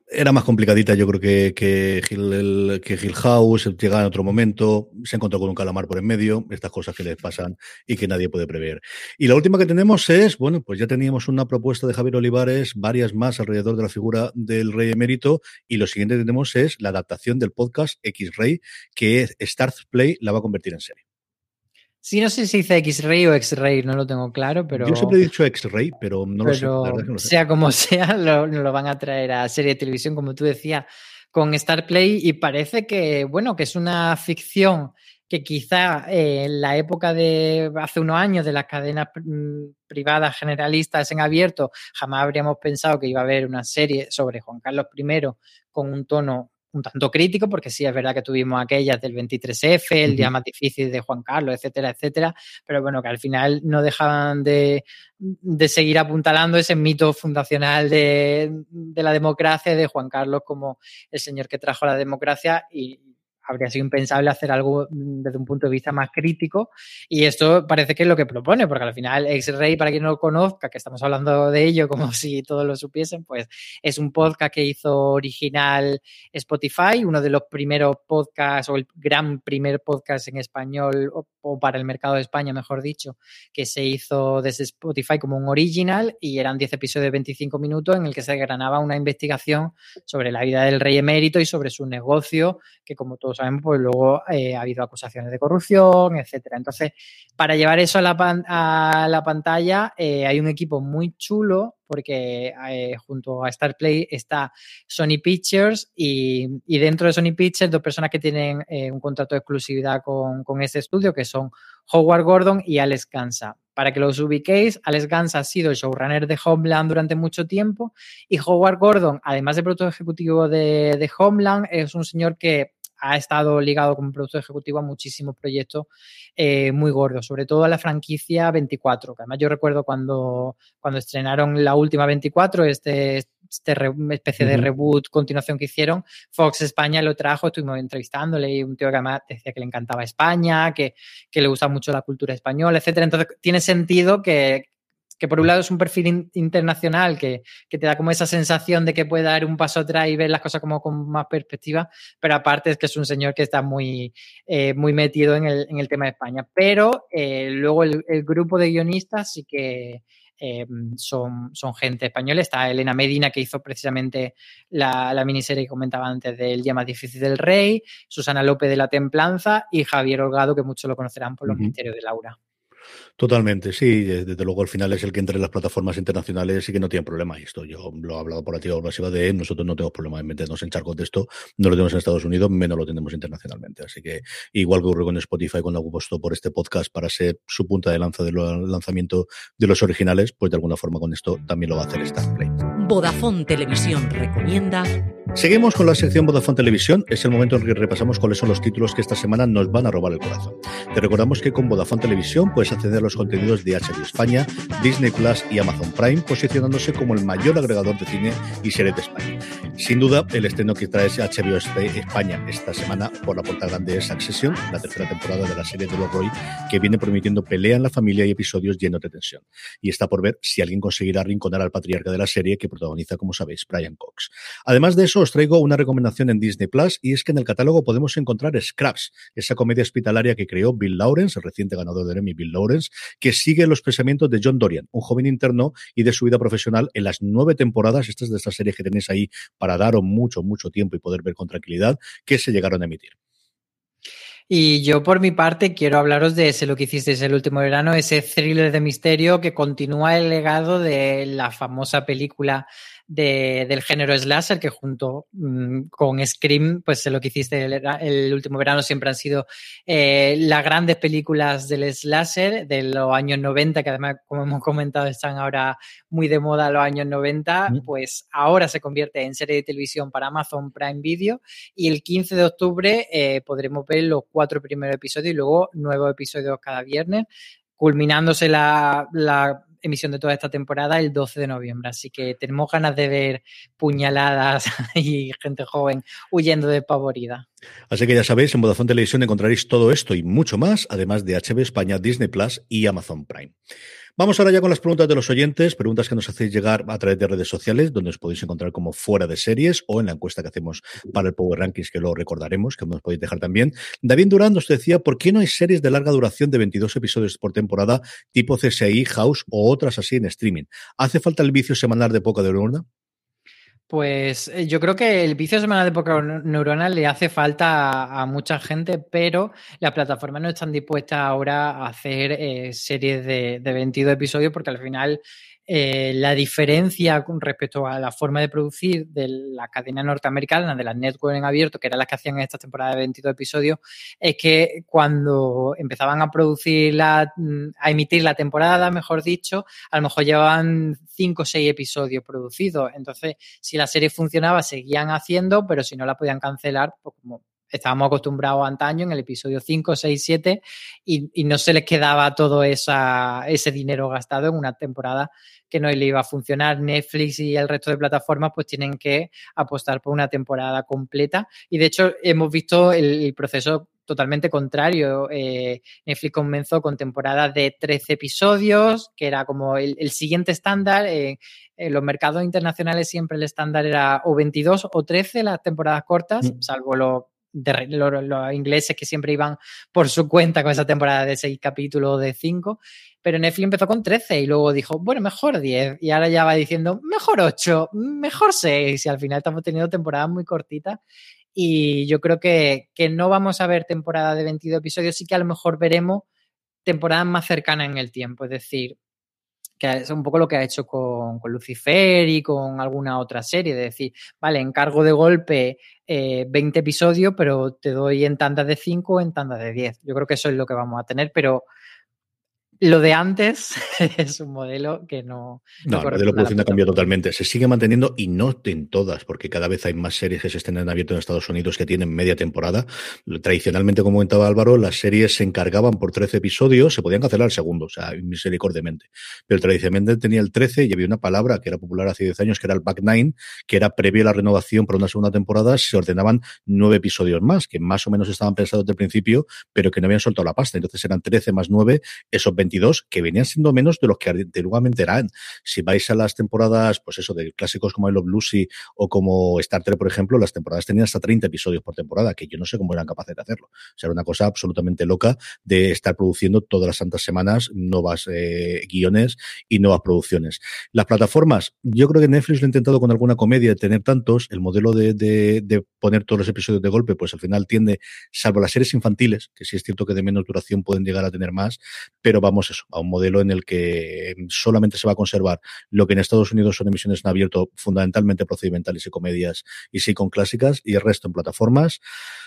Era más complicadita, yo creo que Hill House, llegaba en otro momento, se encontró con un calamar por en medio, estas cosas que les pasan y que nadie puede prever. Y la última que tenemos es, bueno, pues ya teníamos una propuesta de Javier Olivares, varias más alrededor de la figura del rey emérito, y lo siguiente que tenemos es la adaptación del podcast X-Ray, que Starz Play la va a convertir en serie. Sí, no sé si dice X-Ray o X-Ray, no lo tengo claro, pero... Yo siempre he dicho X-Ray, pero no lo sé. La verdad es que no lo sé. Sea como sea, lo van a traer a serie de televisión, como tú decías, con Star Play, y parece que, bueno, que es una ficción que quizá en la época de hace unos años de las cadenas privadas generalistas en abierto, jamás habríamos pensado que iba a haber una serie sobre Juan Carlos I con un tono un tanto crítico, porque sí es verdad que tuvimos aquellas del 23F, el día más difícil de Juan Carlos, etcétera, etcétera, pero bueno, que al final no dejaban de seguir apuntalando ese mito fundacional de la democracia, de Juan Carlos como el señor que trajo la democracia, y habría sido impensable hacer algo desde un punto de vista más crítico, y esto parece que es lo que propone, porque al final X-Ray, para quien no lo conozca, que estamos hablando de ello como si todos lo supiesen, pues es un podcast que hizo original Spotify, uno de los primeros podcasts, o el gran primer podcast en español, o para el mercado de España, mejor dicho, que se hizo desde Spotify como un original, y eran 10 episodios de 25 minutos en el que se desgranaba una investigación sobre la vida del rey emérito y sobre su negocio, que como todos sabemos, pues luego ha habido acusaciones de corrupción, etcétera. Entonces, para llevar eso a la pantalla, hay un equipo muy chulo, porque junto a Star Play está Sony Pictures, y dentro de Sony Pictures, dos personas que tienen un contrato de exclusividad con este estudio, que son Howard Gordon y Alex Gansa. Para que los ubiquéis, Alex Gansa ha sido el showrunner de Homeland durante mucho tiempo, y Howard Gordon, además de productor ejecutivo de Homeland, es un señor que ha estado ligado como productor ejecutivo a muchísimos proyectos muy gordos, sobre todo a la franquicia 24, que además yo recuerdo cuando estrenaron la última 24, esta especie de reboot, continuación que hicieron, Fox España lo trajo, estuvimos entrevistándole, y un tío que además decía que le encantaba España, que le gusta mucho la cultura española, etcétera. Entonces tiene sentido que por un lado es un perfil internacional que te da como esa sensación de que puede dar un paso atrás y ver las cosas como con más perspectiva, pero aparte es que es un señor que está muy metido en el tema de España. Pero luego el grupo de guionistas sí que son gente española. Está Elena Medina, que hizo precisamente la miniserie que comentaba antes del Día más difícil del rey, Susana López de La Templanza, y Javier Holgado, que muchos lo conocerán por Los misterios de Laura. Totalmente, sí, desde luego al final es el que entre en las plataformas internacionales y que no tiene problema. Y esto yo lo he hablado por activa o pasiva de él, nosotros no tenemos problema en meternos en charcos de esto, no lo tenemos en Estados Unidos, menos lo tenemos internacionalmente. Así que igual que ocurre con Spotify cuando apostó por este podcast para ser su punta de lanza del lanzamiento de los originales, pues de alguna forma con esto también lo va a hacer Star Play. Vodafone Televisión recomienda. Seguimos con la sección Vodafone Televisión. Es el momento en el que repasamos cuáles son los títulos que esta semana nos van a robar el corazón. Te recordamos que con Vodafone Televisión puedes acceder a los contenidos de HBO España, Disney Plus y Amazon Prime, posicionándose como el mayor agregador de cine y series de España. Sin duda, el estreno que trae HBO España esta semana por la puerta grande es Succession, la tercera temporada de la serie de los Roy, que viene prometiendo pelea en la familia y episodios llenos de tensión. Y está por ver si alguien conseguirá arrinconar al patriarca de la serie, que protagoniza, como sabéis, Brian Cox. Además de eso, os traigo una recomendación en Disney Plus, y es que en el catálogo podemos encontrar Scraps, esa comedia hospitalaria que creó Bill Lawrence, el reciente ganador del Emmy Bill Lawrence, que sigue los pensamientos de John Dorian, un joven interno, y de su vida profesional en las 9 temporadas, estas de estas series que tenéis ahí para daros mucho tiempo y poder ver con tranquilidad, que se llegaron a emitir. Y yo, por mi parte, quiero hablaros de Sé lo que hicisteis el último verano, ese thriller de misterio que continúa el legado de la famosa película del género slasher, que junto con Scream, pues Sé lo que hiciste el último verano, siempre han sido las grandes películas del slasher de los años 90, que además, como hemos comentado, están ahora muy de moda los años 90, pues ahora se convierte en serie de televisión para Amazon Prime Video, y el 15 de octubre podremos ver los 4 primeros episodios y luego 9 episodios cada viernes, culminándose la emisión de toda esta temporada el 12 de noviembre. Así que tenemos ganas de ver puñaladas y gente joven huyendo de pavorida. Así que ya sabéis, en Vodafone Televisión encontraréis todo esto y mucho más, además de HBO España, Disney Plus y Amazon Prime. Vamos ahora ya con las preguntas de los oyentes, preguntas que nos hacéis llegar a través de redes sociales, donde os podéis encontrar como Fuera de Series o en la encuesta que hacemos para el Power Rankings, que lo recordaremos, que nos podéis dejar también. David Durán nos decía, ¿por qué no hay series de larga duración de 22 episodios por temporada, tipo CSI, House o otras así en streaming? ¿Hace falta el vicio semanal de poca neurona? Pues yo creo que el vicio semanal de poca neurona le hace falta a mucha gente, pero las plataformas no están dispuestas ahora a hacer series de 22 episodios porque al final la diferencia con respecto a la forma de producir de la cadena norteamericana, de las networks en abierto, que eran las que hacían esta temporada de 22 episodios, es que cuando empezaban a producir a emitir la temporada, mejor dicho, a lo mejor llevaban 5 o 6 episodios producidos. Entonces, si la serie funcionaba, seguían haciendo, pero si no la podían cancelar, pues como estábamos acostumbrados antaño en el episodio 5, 6, 7 y no se les quedaba todo ese dinero gastado en una temporada que no le iba a funcionar. Netflix y el resto de plataformas pues tienen que apostar por una temporada completa y de hecho hemos visto el proceso totalmente contrario. Netflix comenzó con temporadas de 13 episodios, que era como el siguiente estándar. En los mercados internacionales siempre el estándar era o 22 o 13 las temporadas cortas, salvo los ingleses que siempre iban por su cuenta con esa temporada de 6 capítulos o de 5, pero Netflix empezó con 13 y luego dijo, bueno, mejor 10 y ahora ya va diciendo, mejor 8, mejor 6 y al final estamos teniendo temporadas muy cortitas y yo creo que no vamos a ver temporadas de 22 episodios, sí que a lo mejor veremos temporadas más cercanas en el tiempo, es decir, que es un poco lo que ha hecho con Lucifer y con alguna otra serie, de decir, vale, encargo de golpe 20 episodios, pero te doy en tandas de 5 o en tandas de 10. Yo creo que eso es lo que vamos a tener, pero lo de antes es un modelo que no el modelo de producción ha cambiado totalmente. Se sigue manteniendo y no en todas, porque cada vez hay más series que se estén en abierto en Estados Unidos que tienen media temporada. Tradicionalmente, como comentaba Álvaro, las series se encargaban por 13 episodios, se podían cancelar el segundo, o sea, misericordiamente. Pero tradicionalmente tenía el 13 y había una palabra que era popular hace 10 años, que era el back nine, que era previo a la renovación para una segunda temporada, se ordenaban 9 episodios más, que más o menos estaban pensados desde el principio, pero que no habían soltado la pasta. Entonces eran 13 más 9, esos 22, que venían siendo menos de los que antiguamente eran. Si vais a las temporadas, pues eso, de clásicos como I Love Lucy o como Star Trek, por ejemplo, las temporadas tenían hasta 30 episodios por temporada, que yo no sé cómo eran capaces de hacerlo. O sea, era una cosa absolutamente loca de estar produciendo todas las santas semanas nuevas guiones y nuevas producciones. Las plataformas, yo creo que Netflix lo ha intentado con alguna comedia de tener tantos, el modelo de poner todos los episodios de golpe, pues al final tiende, salvo las series infantiles, que sí es cierto que de menos duración pueden llegar a tener más, pero vamos eso, a un modelo en el que solamente se va a conservar lo que en Estados Unidos son emisiones en abierto, fundamentalmente procedimentales y comedias y sitcom clásicas, y el resto en plataformas,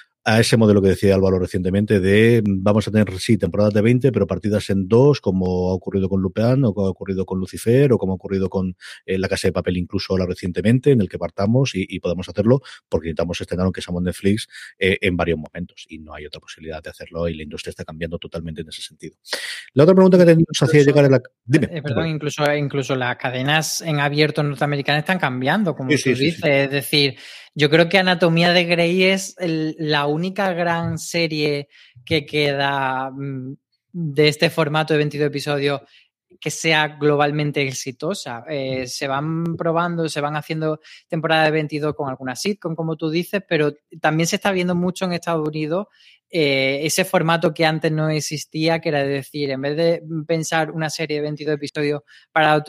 a ese modelo que decía Álvaro recientemente de vamos a tener, sí, temporadas de 20, pero partidas en 2, como ha ocurrido con Lupin, o como ha ocurrido con Lucifer, o como ha ocurrido con La Casa de Papel, incluso ahora recientemente, en el que partamos y podemos hacerlo, porque necesitamos estrenar, aunque seamos Netflix, en varios momentos, y no hay otra posibilidad de hacerlo, y la industria está cambiando totalmente en ese sentido. La otra pregunta que nos hacía llegar a la... Dime. Perdón, incluso las cadenas en abierto norteamericanas están cambiando, como tú dices, es decir, yo creo que Anatomía de Grey es la única gran serie que queda de este formato de 22 episodios que sea globalmente exitosa. Se van probando, se van haciendo temporadas de 22 con alguna sitcom, como tú dices, pero también se está viendo mucho en Estados Unidos ese formato que antes no existía, que era decir, en vez de pensar una serie de 22 episodios para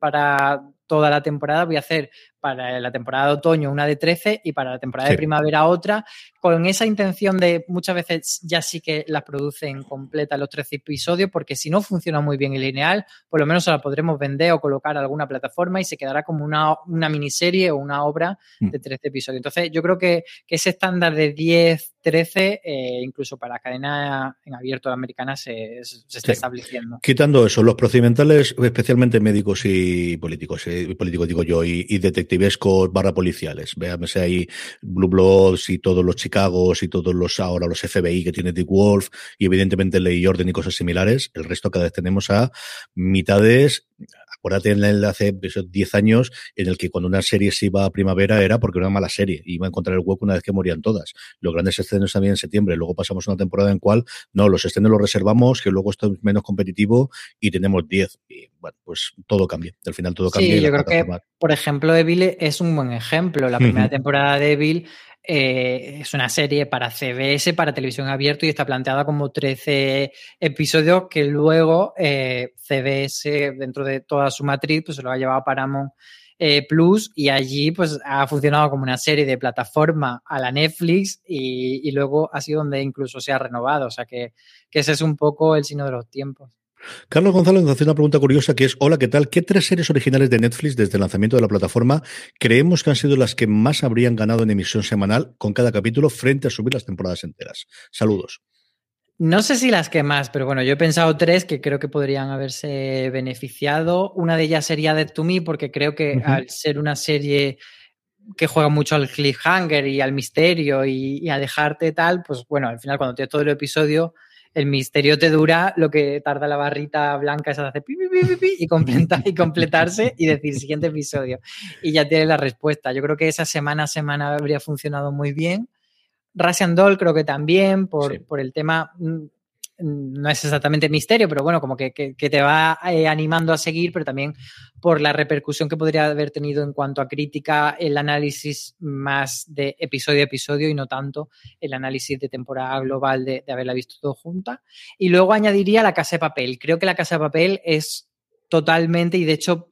toda la temporada, voy a hacer para la temporada de otoño una de 13 y para la temporada de primavera otra, con esa intención de muchas veces ya sí que las producen completas los 13 episodios, porque si no funciona muy bien el lineal, por lo menos se la podremos vender o colocar a alguna plataforma y se quedará como una miniserie o una obra de 13 episodios. Entonces yo creo que ese estándar de 10, 13, incluso para la cadena en abierto americana se está estableciendo. Quitando eso, los procedimentales, especialmente médicos y políticos digo yo, y detectivescos / policiales. Véanse ahí Blue Bloods y todos los Chicagos y todos ahora los FBI que tiene Dick Wolf y evidentemente Ley y Orden y cosas similares. El resto cada vez tenemos a mitades acuérdate en el hace 10 años en el que cuando una serie se iba a primavera era porque era una mala serie, iba a encontrar el hueco una vez que morían todas. Los grandes estrenos también en septiembre, luego pasamos una temporada en cual no, los estrenos los reservamos, que luego esto es menos competitivo y tenemos 10. Y bueno, pues todo cambia, al final todo cambia. Sí, yo creo que, por ejemplo, Evil es un buen ejemplo. La primera temporada de Evil es una serie para CBS, para televisión abierta, y está planteada como 13 episodios que luego CBS, dentro de toda su matriz, pues se lo ha llevado a Paramount Plus, y allí pues ha funcionado como una serie de plataforma a la Netflix, y luego ha sido donde incluso se ha renovado. O sea que ese es un poco el signo de los tiempos. Carlos González nos hace una pregunta curiosa que es: hola, ¿qué tal? ¿Qué 3 series originales de Netflix desde el lanzamiento de la plataforma creemos que han sido las que más habrían ganado en emisión semanal con cada capítulo frente a subir las temporadas enteras? Saludos. No sé si las que más, pero bueno, yo he pensado 3 que creo que podrían haberse beneficiado. Una de ellas sería Dead to Me, porque creo que al ser una serie que juega mucho al cliffhanger y al misterio y a dejarte tal, pues bueno, al final cuando tienes todo el episodio, el misterio te dura lo que tarda la barrita blanca esa de hacer pi, pi, pi, pi, pi, y completarse y decir siguiente episodio. Y ya tienes la respuesta. Yo creo que esa semana a semana habría funcionado muy bien. Russian Doll creo que también, por el tema, no es exactamente misterio, pero bueno, como que te va animando a seguir, pero también por la repercusión que podría haber tenido en cuanto a crítica, el análisis más de episodio a episodio y no tanto el análisis de temporada global de haberla visto todo junta. Y luego añadiría La Casa de Papel. Creo que La Casa de Papel es totalmente, y de hecho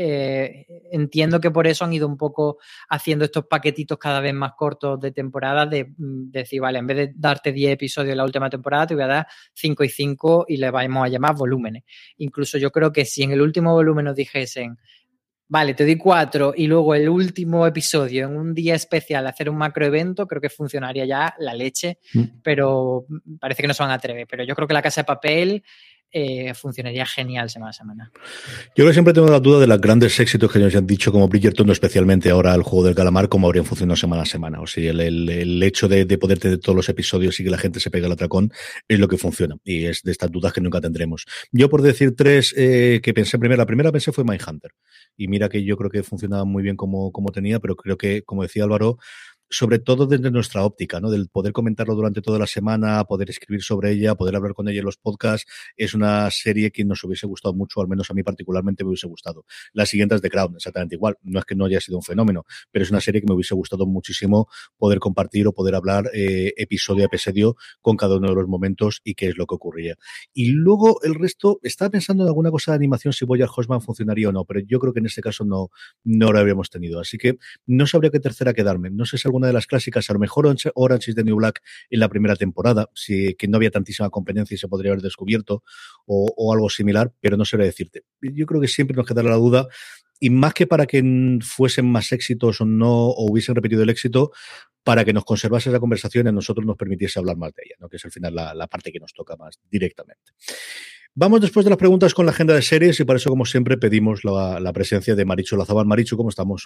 entiendo que por eso han ido un poco haciendo estos paquetitos cada vez más cortos de temporada, de decir, vale, en vez de darte 10 episodios en la última temporada, te voy a dar 5 y 5 y le vamos a llamar volúmenes. Incluso yo creo que si en el último volumen nos dijesen, vale, te doy 4 y luego el último episodio en un día especial hacer un macroevento, creo que funcionaría ya la leche, pero parece que no se van a atrever. Pero yo creo que La Casa de Papel funcionaría genial semana a semana. Yo que siempre tengo la duda de los grandes éxitos que nos han dicho, como Bridgerton, especialmente ahora el Juego del Calamar, cómo habrían funcionado semana a semana. O sea, el hecho de poder tener todos los episodios y que la gente se pegue el atracón es lo que funciona. Y es de estas dudas que nunca tendremos. Yo, por decir 3 que pensé primero, la primera pensé fue Mindhunter. Y mira que yo creo que funcionaba muy bien como tenía, pero creo que, como decía Álvaro, sobre todo desde nuestra óptica, ¿no? Del poder comentarlo durante toda la semana, poder escribir sobre ella, poder hablar con ella en los podcasts, es una serie que nos hubiese gustado mucho, al menos a mí particularmente me hubiese gustado. La siguiente es The Crown, exactamente igual. No es que no haya sido un fenómeno, pero es una serie que me hubiese gustado muchísimo poder compartir o poder hablar episodio a episodio con cada uno de los momentos y qué es lo que ocurría. Y luego el resto, estaba pensando en alguna cosa de animación, si Bojack Horseman funcionaría o no, pero yo creo que en este caso no lo habríamos tenido. Así que no sabría qué tercera quedarme. No sé si alguna de las clásicas, a lo mejor Orange is the New Black en la primera temporada, que no había tantísima competencia y se podría haber descubierto, o algo similar, pero no sabría decirte. Yo creo que siempre nos quedará la duda, y más que para que fuesen más éxitos o no, o hubiesen repetido el éxito, para que nos conservase esa conversación y a nosotros nos permitiese hablar más de ella, ¿no? Que es al final la parte que nos toca más directamente. Vamos después de las preguntas con la agenda de series, y para eso, como siempre, pedimos la presencia de Marichu Lazabal. Marichu, ¿cómo estamos?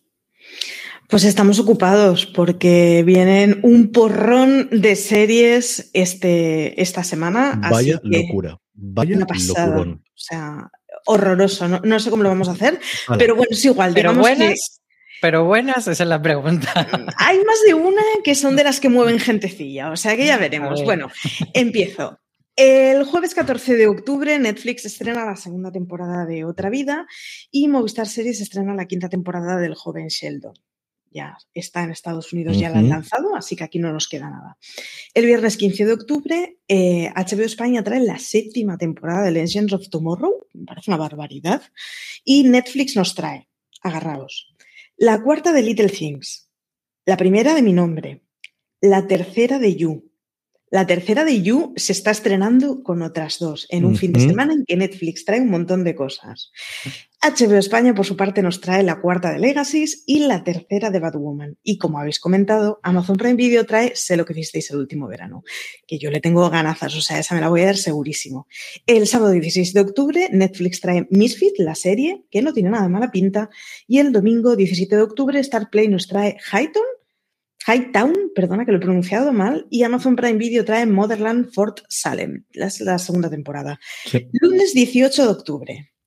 Pues estamos ocupados porque vienen un porrón de series esta semana. Vaya así que locura, vaya locurón. O sea, horroroso. No sé cómo lo vamos a hacer, pero bueno, es igual. Pero buenas, esa es la pregunta. Hay más de una que son de las que mueven gentecilla, o sea que ya veremos. Bueno, empiezo. El jueves 14 de octubre Netflix estrena la segunda temporada de Otra Vida y Movistar Series estrena la quinta temporada del Joven Sheldon. Ya está en Estados Unidos, ya la han lanzado, así que aquí no nos queda nada. El viernes 15 de octubre, HBO España trae la séptima temporada de Legends of Tomorrow, me parece una barbaridad, y Netflix nos trae, agarraos, la cuarta de Little Things, la primera de Mi Nombre, la tercera de You. La tercera de You se está estrenando con otras 2 en un fin de semana en que Netflix trae un montón de cosas. HBO España, por su parte, nos trae la cuarta de Legacies y la tercera de Batwoman. Y como habéis comentado, Amazon Prime Video trae Sé lo que hicisteis el último verano, que yo le tengo ganazas, o sea, esa me la voy a dar segurísimo. El sábado 16 de octubre, Netflix trae Misfit, la serie, que no tiene nada de mala pinta. Y el domingo 17 de octubre, Starplay nos trae Hightown, perdona que lo he pronunciado mal, y Amazon Prime Video trae Motherland Fort Salem, la segunda temporada. Sí. Lunes 18 de octubre,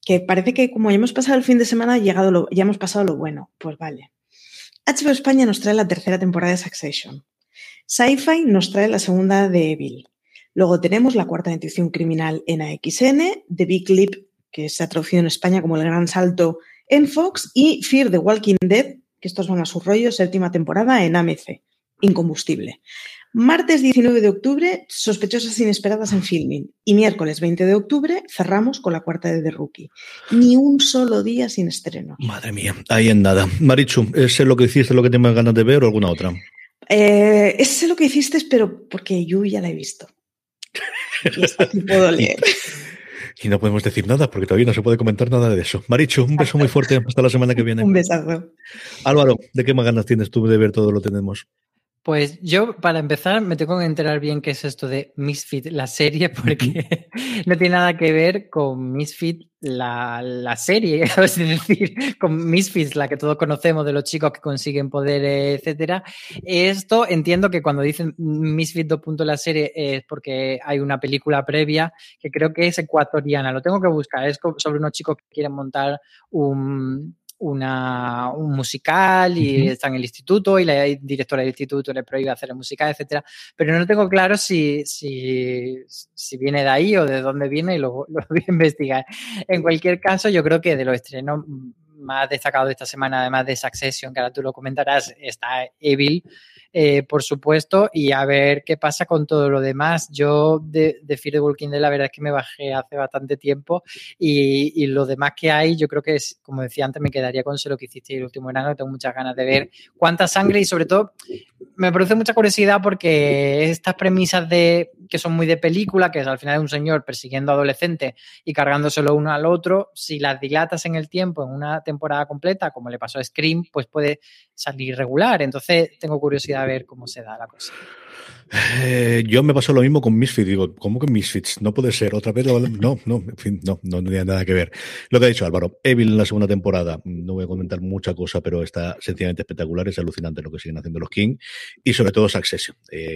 que parece que como ya hemos pasado el fin de semana, ya hemos pasado lo bueno. Pues vale. HBO España nos trae la tercera temporada de Succession. Sci-Fi nos trae la segunda de Evil. Luego tenemos la cuarta edición criminal en AXN, The Big Leap, que se ha traducido en España como El Gran Salto en Fox, y Fear the Walking Dead, que estos van a su rollo, séptima temporada en AMC, Incombustible. Martes 19 de octubre, Sospechosas Inesperadas en Filming. Y miércoles 20 de octubre cerramos con la cuarta de The Rookie. Ni un solo día sin estreno. Madre mía, ahí en nada. Marichu, ¿ese es lo que hiciste, lo que tengas ganas de ver o alguna otra? Ese es lo que hiciste, pero porque yo ya la he visto. Y esta sí puedo leer. Y no podemos decir nada porque todavía no se puede comentar nada de eso. Marichu, un beso muy fuerte. Hasta la semana que viene. Un besazo. Álvaro, ¿de qué más ganas tienes tú de ver todo lo que tenemos? Pues yo, para empezar, me tengo que enterar bien qué es esto de Misfit, la serie, porque no tiene nada que ver con Misfit, la serie, es decir, con Misfits, la que todos conocemos de los chicos que consiguen poder, etcétera. Esto entiendo que cuando dicen Misfit 2. La serie es porque hay una película previa que creo que es ecuatoriana. Lo tengo que buscar. Es sobre unos chicos que quieren montar un musical y está en el instituto y la directora del instituto le prohíbe hacer el musical, etcétera. Pero no tengo claro si viene de ahí o de dónde viene y lo voy a investigar. En cualquier caso, yo creo que de los estrenos más destacados de esta semana, además de Succession, que ahora tú lo comentarás, está Evil, por supuesto, y a ver qué pasa con todo lo demás. Yo de Fear the Walking Dead la verdad es que me bajé hace bastante tiempo y lo demás que hay, yo creo que es, como decía antes, me quedaría con Sé lo que hiciste el último verano. Tengo muchas ganas de ver cuánta sangre y sobre todo me produce mucha curiosidad porque estas premisas que son muy de película, que es al final un señor persiguiendo a adolescentes y cargándoselo uno al otro, si las dilatas en el tiempo en una temporada completa, como le pasó a Scream, pues puede salir regular. Entonces tengo curiosidad a ver cómo se da la cosa. Yo me pasó lo mismo con Misfits. Digo, ¿cómo que Misfits? No puede ser. ¿Otra vez? No, en fin, no tiene nada que ver. Lo que ha dicho Álvaro, Evil en la segunda temporada, no voy a comentar mucha cosa, pero está sencillamente espectacular. Es alucinante lo que siguen haciendo los King. Y sobre todo Succession.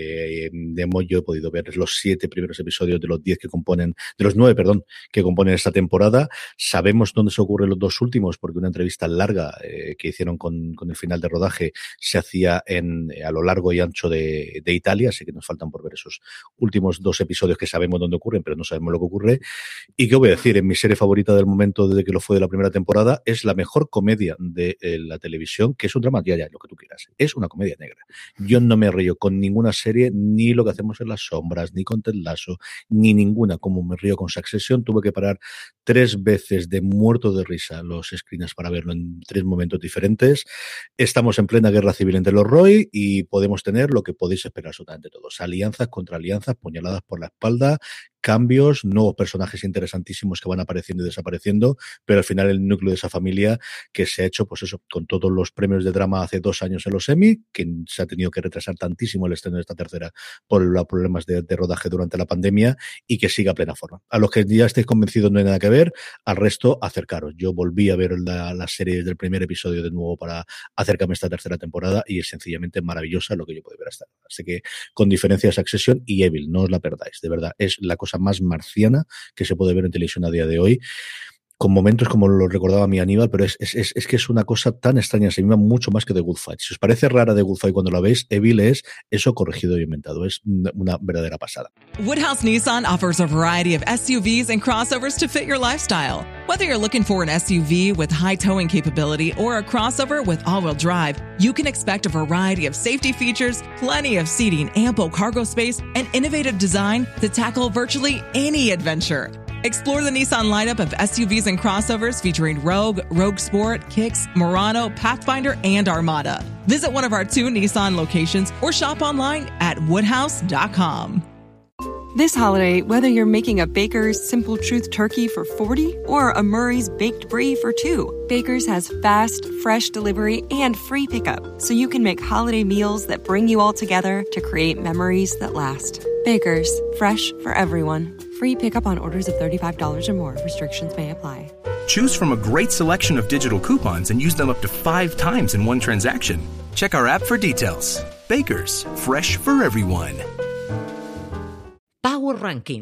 Yo he podido ver los 7 primeros episodios de los 10 que componen, de los 9, que componen esta temporada. Sabemos dónde se ocurren los 2 últimos, porque una entrevista larga que hicieron con el final de rodaje se hacía a lo largo y ancho de Italia, así que nos faltan por ver esos últimos 2 episodios que sabemos dónde ocurren, pero no sabemos lo que ocurre. Y qué voy a decir, en mi serie favorita del momento desde que lo fue de la primera temporada, es la mejor comedia de la televisión, que es un drama, ya, lo que tú quieras. Es una comedia negra. Yo no me río con ninguna serie, ni Lo que hacemos en las sombras, ni con Ted Lasso, ni ninguna, como me río con Succession. Tuve que parar 3 veces de muerto de risa los screeners para verlo en 3 momentos diferentes. Estamos en plena guerra civil entre los Roy y podemos tener lo que podéis esperar absolutamente todos. Alianzas contra alianzas, puñaladas por la espalda, cambios, nuevos personajes interesantísimos que van apareciendo y desapareciendo, pero al final el núcleo de esa familia que se ha hecho, pues eso, con todos los premios de drama hace 2 años en los Emmy, que se ha tenido que retrasar tantísimo el estreno de esta tercera por los problemas de rodaje durante la pandemia y que siga a plena forma. A los que ya estéis convencidos no hay nada que ver, al resto acercaros. Yo volví a ver la serie del primer episodio de nuevo para acercarme a esta tercera temporada y es sencillamente maravillosa lo que yo puedo ver hasta ahora. Así que con diferencia Succession y Evil, no os la perdáis, de verdad, es la cosa más marciana que se puede ver en televisión a día de hoy, con momentos como lo recordaba mi Aníbal, pero es que es una cosa tan extraña, se mima mucho más que The Good Fight. Si os parece rara The Good Fight cuando la veis, Evil es eso corregido y inventado, es una verdadera pasada. Woodhouse Nissan offers a variety of SUVs and crossovers to fit your lifestyle. Whether you're looking for an SUV with high towing capability or a crossover with all-wheel drive, you can expect a variety of safety features, plenty of seating, ample cargo space, and innovative design to tackle virtually any adventure. Explore the Nissan lineup of SUVs and crossovers featuring Rogue, Rogue Sport, Kicks, Murano, Pathfinder, and Armada. Visit one of our 2 Nissan locations or shop online at woodhouse.com. This holiday, whether you're making a Baker's Simple Truth turkey for 40 or a Murray's Baked Brie for 2, Baker's has fast, fresh delivery and free pickup, so you can make holiday meals that bring you all together to create memories that last. Baker's, fresh for everyone. Free pickup on orders of $35 or more. Restrictions may apply. Choose from a great selection of digital coupons and use them up to 5 times in one transaction. Check our app for details. Baker's, fresh for everyone. Power Rankings,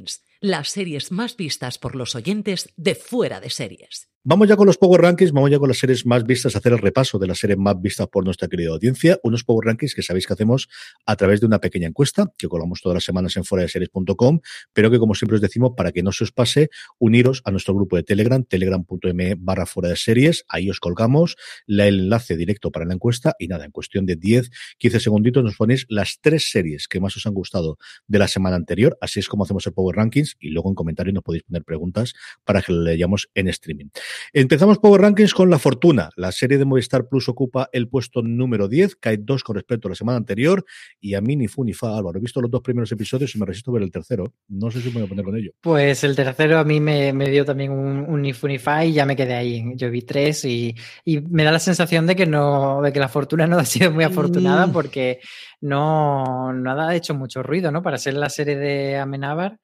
las series más vistas por los oyentes de Fuera de Series. Vamos ya con los Power Rankings, vamos ya con las series más vistas, a hacer el repaso de las series más vistas por nuestra querida audiencia. Unos Power Rankings que sabéis que hacemos a través de una pequeña encuesta, que colgamos todas las semanas en fueradeseries.com, pero que, como siempre os decimos, para que no se os pase, uniros a nuestro grupo de Telegram, telegram.me/fuera de series. Ahí os colgamos el enlace directo para la encuesta y nada, en cuestión de 10-15 segunditos nos ponéis las 3 series que más os han gustado de la semana anterior. Así es como hacemos el Power Rankings y luego en comentarios nos podéis poner preguntas para que lo leyamos en streaming. Empezamos Power Rankings con La Fortuna. La serie de Movistar Plus ocupa el puesto número 10, cae 2 con respecto a la semana anterior, y a mí ni fu ni fa, Álvaro. He visto los 2 primeros episodios y me resisto a ver el tercero. No sé si me voy a poner con ello. Pues el tercero a mí me dio también un ni fu ni fa y ya me quedé ahí. Yo vi 3 y me da la sensación de que La Fortuna no ha sido muy afortunada porque no ha hecho mucho ruido, ¿no? Para ser la serie de Amenábar.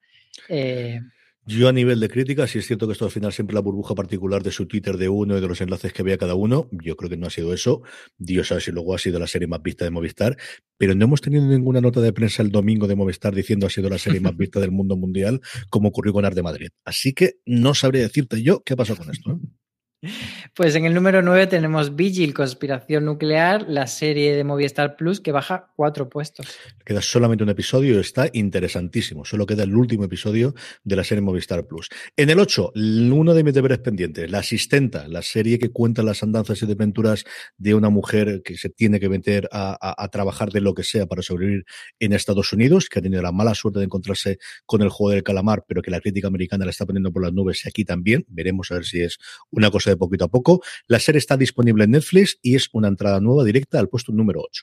Yo a nivel de crítica, sí es cierto que esto al final siempre la burbuja particular de su Twitter de uno y de los enlaces que veía cada uno, yo creo que no ha sido eso. Dios sabe si luego ha sido la serie más vista de Movistar, pero no hemos tenido ninguna nota de prensa el domingo de Movistar diciendo ha sido la serie más vista del mundo mundial, como ocurrió con Art de Madrid. Así que no sabría decirte yo qué pasa con esto, ¿eh? Pues en el número 9 tenemos Vigil, Conspiración Nuclear, la serie de Movistar Plus que baja 4 puestos. Queda solamente un episodio y está interesantísimo. Solo queda el último episodio de la serie Movistar Plus. En el 8, uno de mis deberes pendientes, La Asistenta, la serie que cuenta las andanzas y desventuras de una mujer que se tiene que meter a trabajar de lo que sea para sobrevivir en Estados Unidos, que ha tenido la mala suerte de encontrarse con el juego del calamar, pero que la crítica americana la está poniendo por las nubes y aquí también. Veremos a ver si es una cosa de poquito a poco. La serie está disponible en Netflix y es una entrada nueva directa al puesto número 8.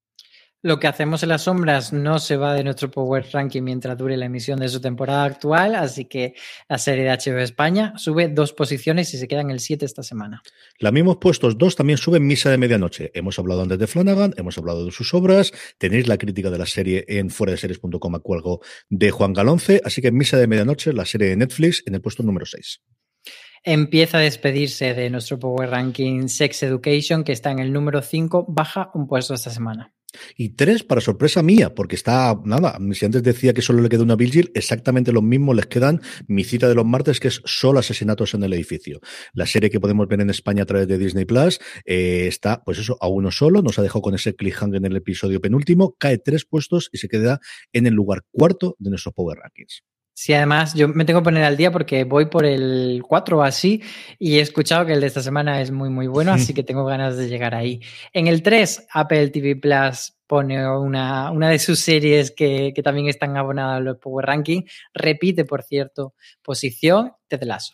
Lo que hacemos en las sombras no se va de nuestro Power Ranking mientras dure la emisión de su temporada actual, así que la serie de HBO España sube 2 posiciones y se queda en el 7 esta semana. Los mismos puestos 2 también suben Misa de Medianoche. Hemos hablado antes de Flanagan, hemos hablado de sus obras, tenéis la crítica de la serie en fueradeseries.com a cuelgo de Juan Galonce, así que Misa de Medianoche, la serie de Netflix, en el puesto número 6. Empieza a despedirse de nuestro Power Ranking Sex Education, que está en el número 5, baja un puesto esta semana. Y 3, para sorpresa mía, porque está, nada, si antes decía que solo le queda una Vigil, exactamente los mismos les quedan Mi cita de los martes, que es Solo asesinatos en el edificio. La serie que podemos ver en España a través de Disney Plus está, pues eso, a uno solo, nos ha dejado con ese cliffhanger en el episodio penúltimo, cae 3 puestos y se queda en el lugar 4 de nuestros Power Rankings. Sí, además yo me tengo que poner al día porque voy por el 4 o así y he escuchado que el de esta semana es muy muy bueno, así que tengo ganas de llegar ahí. En el 3, Apple TV Plus pone una de sus series que también están abonadas a los Power Ranking. Repite, por cierto, posición, Ted Lasso.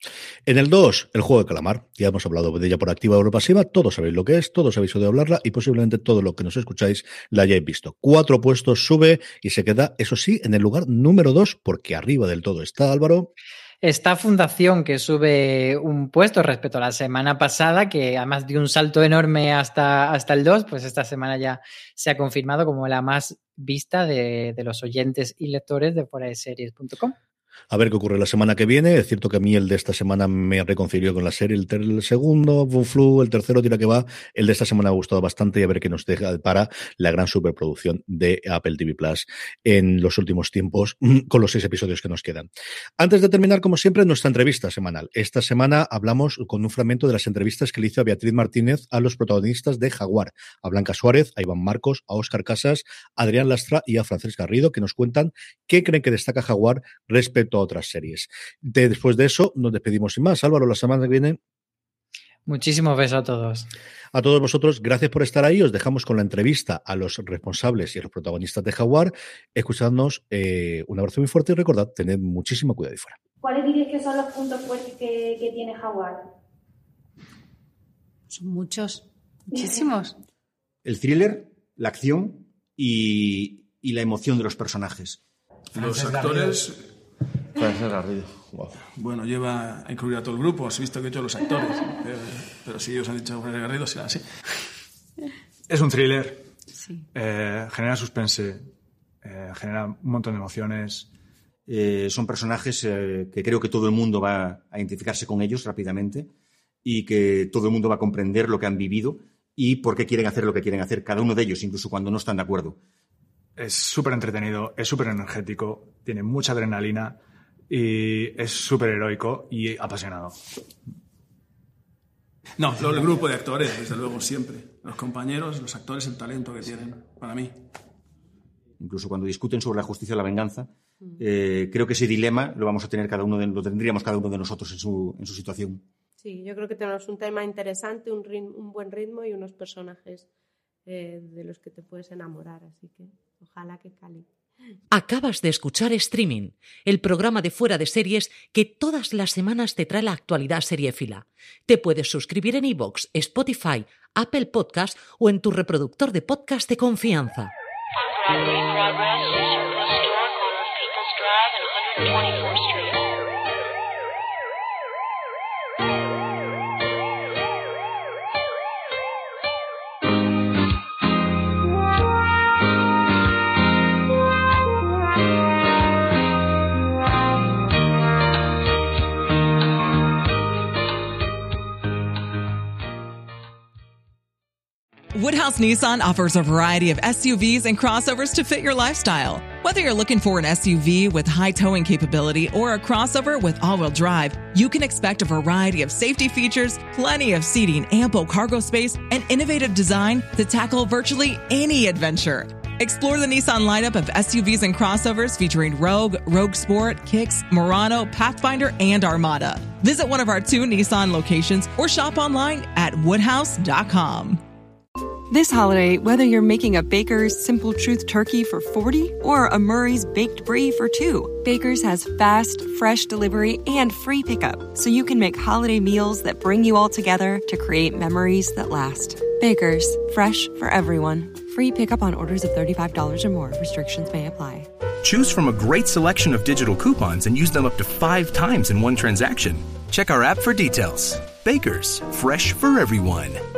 En el 2, El juego de calamar. Ya hemos hablado de ella por activa o por pasiva. Todos sabéis lo que es, todos habéis oído hablarla y posiblemente todo lo que nos escucháis la hayáis visto. 4 puestos sube y se queda, eso sí, en el lugar número 2, porque arriba del todo está, Álvaro. Esta Fundación, que sube un puesto respecto a la semana pasada, que además dio un salto enorme hasta el 2, pues esta semana ya se ha confirmado como la más vista de los oyentes y lectores de fueradeseries.com. A ver qué ocurre la semana que viene. Es cierto que a mí el de esta semana me reconcilió con la serie. El segundo, Flu, el tercero tira que va. El de esta semana me ha gustado bastante y a ver qué nos deja para la gran superproducción de Apple TV Plus en los últimos tiempos con los 6 episodios que nos quedan. Antes de terminar, como siempre, nuestra entrevista semanal. Esta semana hablamos con un fragmento de las entrevistas que le hizo a Beatriz Martínez a los protagonistas de Jaguar, a Blanca Suárez, a Iván Marcos, a Óscar Casas, a Adrián Lastra y a Francesc Garrido, que nos cuentan qué creen que destaca Jaguar respecto a otras series. Después de eso, nos despedimos sin más. Álvaro, la semana que viene. Muchísimos besos a todos. A todos vosotros, gracias por estar ahí. Os dejamos con la entrevista a los responsables y a los protagonistas de Jaguar. Escuchadnos, un abrazo muy fuerte y recordad, tened muchísimo cuidado ahí fuera. ¿Cuáles diréis que son los puntos fuertes que tiene Jaguar? Son muchísimos. El thriller, la acción y la emoción de los personajes. Los actores... Francesc Garrido. Wow. Bueno, lleva a incluir a todo el grupo, has visto que he hecho los actores, pero si ellos han dicho Francesc Garrido, será así. Es un thriller, sí. Genera suspense, genera un montón de emociones. Son personajes que creo que todo el mundo va a identificarse con ellos rápidamente y que todo el mundo va a comprender lo que han vivido y por qué quieren hacer lo que quieren hacer, cada uno de ellos, incluso cuando no están de acuerdo. Es súper entretenido, es súper energético, tiene mucha adrenalina Y es súper heroico y apasionado. No, el grupo de actores, desde luego, siempre. Los compañeros, los actores, el talento que tienen, para mí. Incluso cuando discuten sobre la justicia o la venganza, creo que ese dilema lo vamos a tener lo tendríamos cada uno de nosotros en su situación. Sí, yo creo que tenemos un tema interesante, un buen ritmo y unos personajes de los que te puedes enamorar, así que ojalá que cali. Acabas de escuchar Streaming, el programa de Fuera de Series que todas las semanas te trae la actualidad seriéfila. Te puedes suscribir en iVoox, Spotify, Apple Podcast o en tu reproductor de podcast de confianza. Woodhouse Nissan offers a variety of SUVs and crossovers to fit your lifestyle. Whether you're looking for an SUV with high towing capability or a crossover with all-wheel drive, you can expect a variety of safety features, plenty of seating, ample cargo space, and innovative design to tackle virtually any adventure. Explore the Nissan lineup of SUVs and crossovers featuring Rogue, Rogue Sport, Kicks, Murano, Pathfinder, and Armada. Visit one of our 2 Nissan locations or shop online at woodhouse.com. This holiday, whether you're making a Baker's Simple Truth turkey for 40 or a Murray's Baked Brie for 2, Baker's has fast, fresh delivery and free pickup, so you can make holiday meals that bring you all together to create memories that last. Baker's, fresh for everyone. Free pickup on orders of $35 or more. Restrictions may apply. Choose from a great selection of digital coupons and use them up to 5 times in one transaction. Check our app for details. Baker's, fresh for everyone.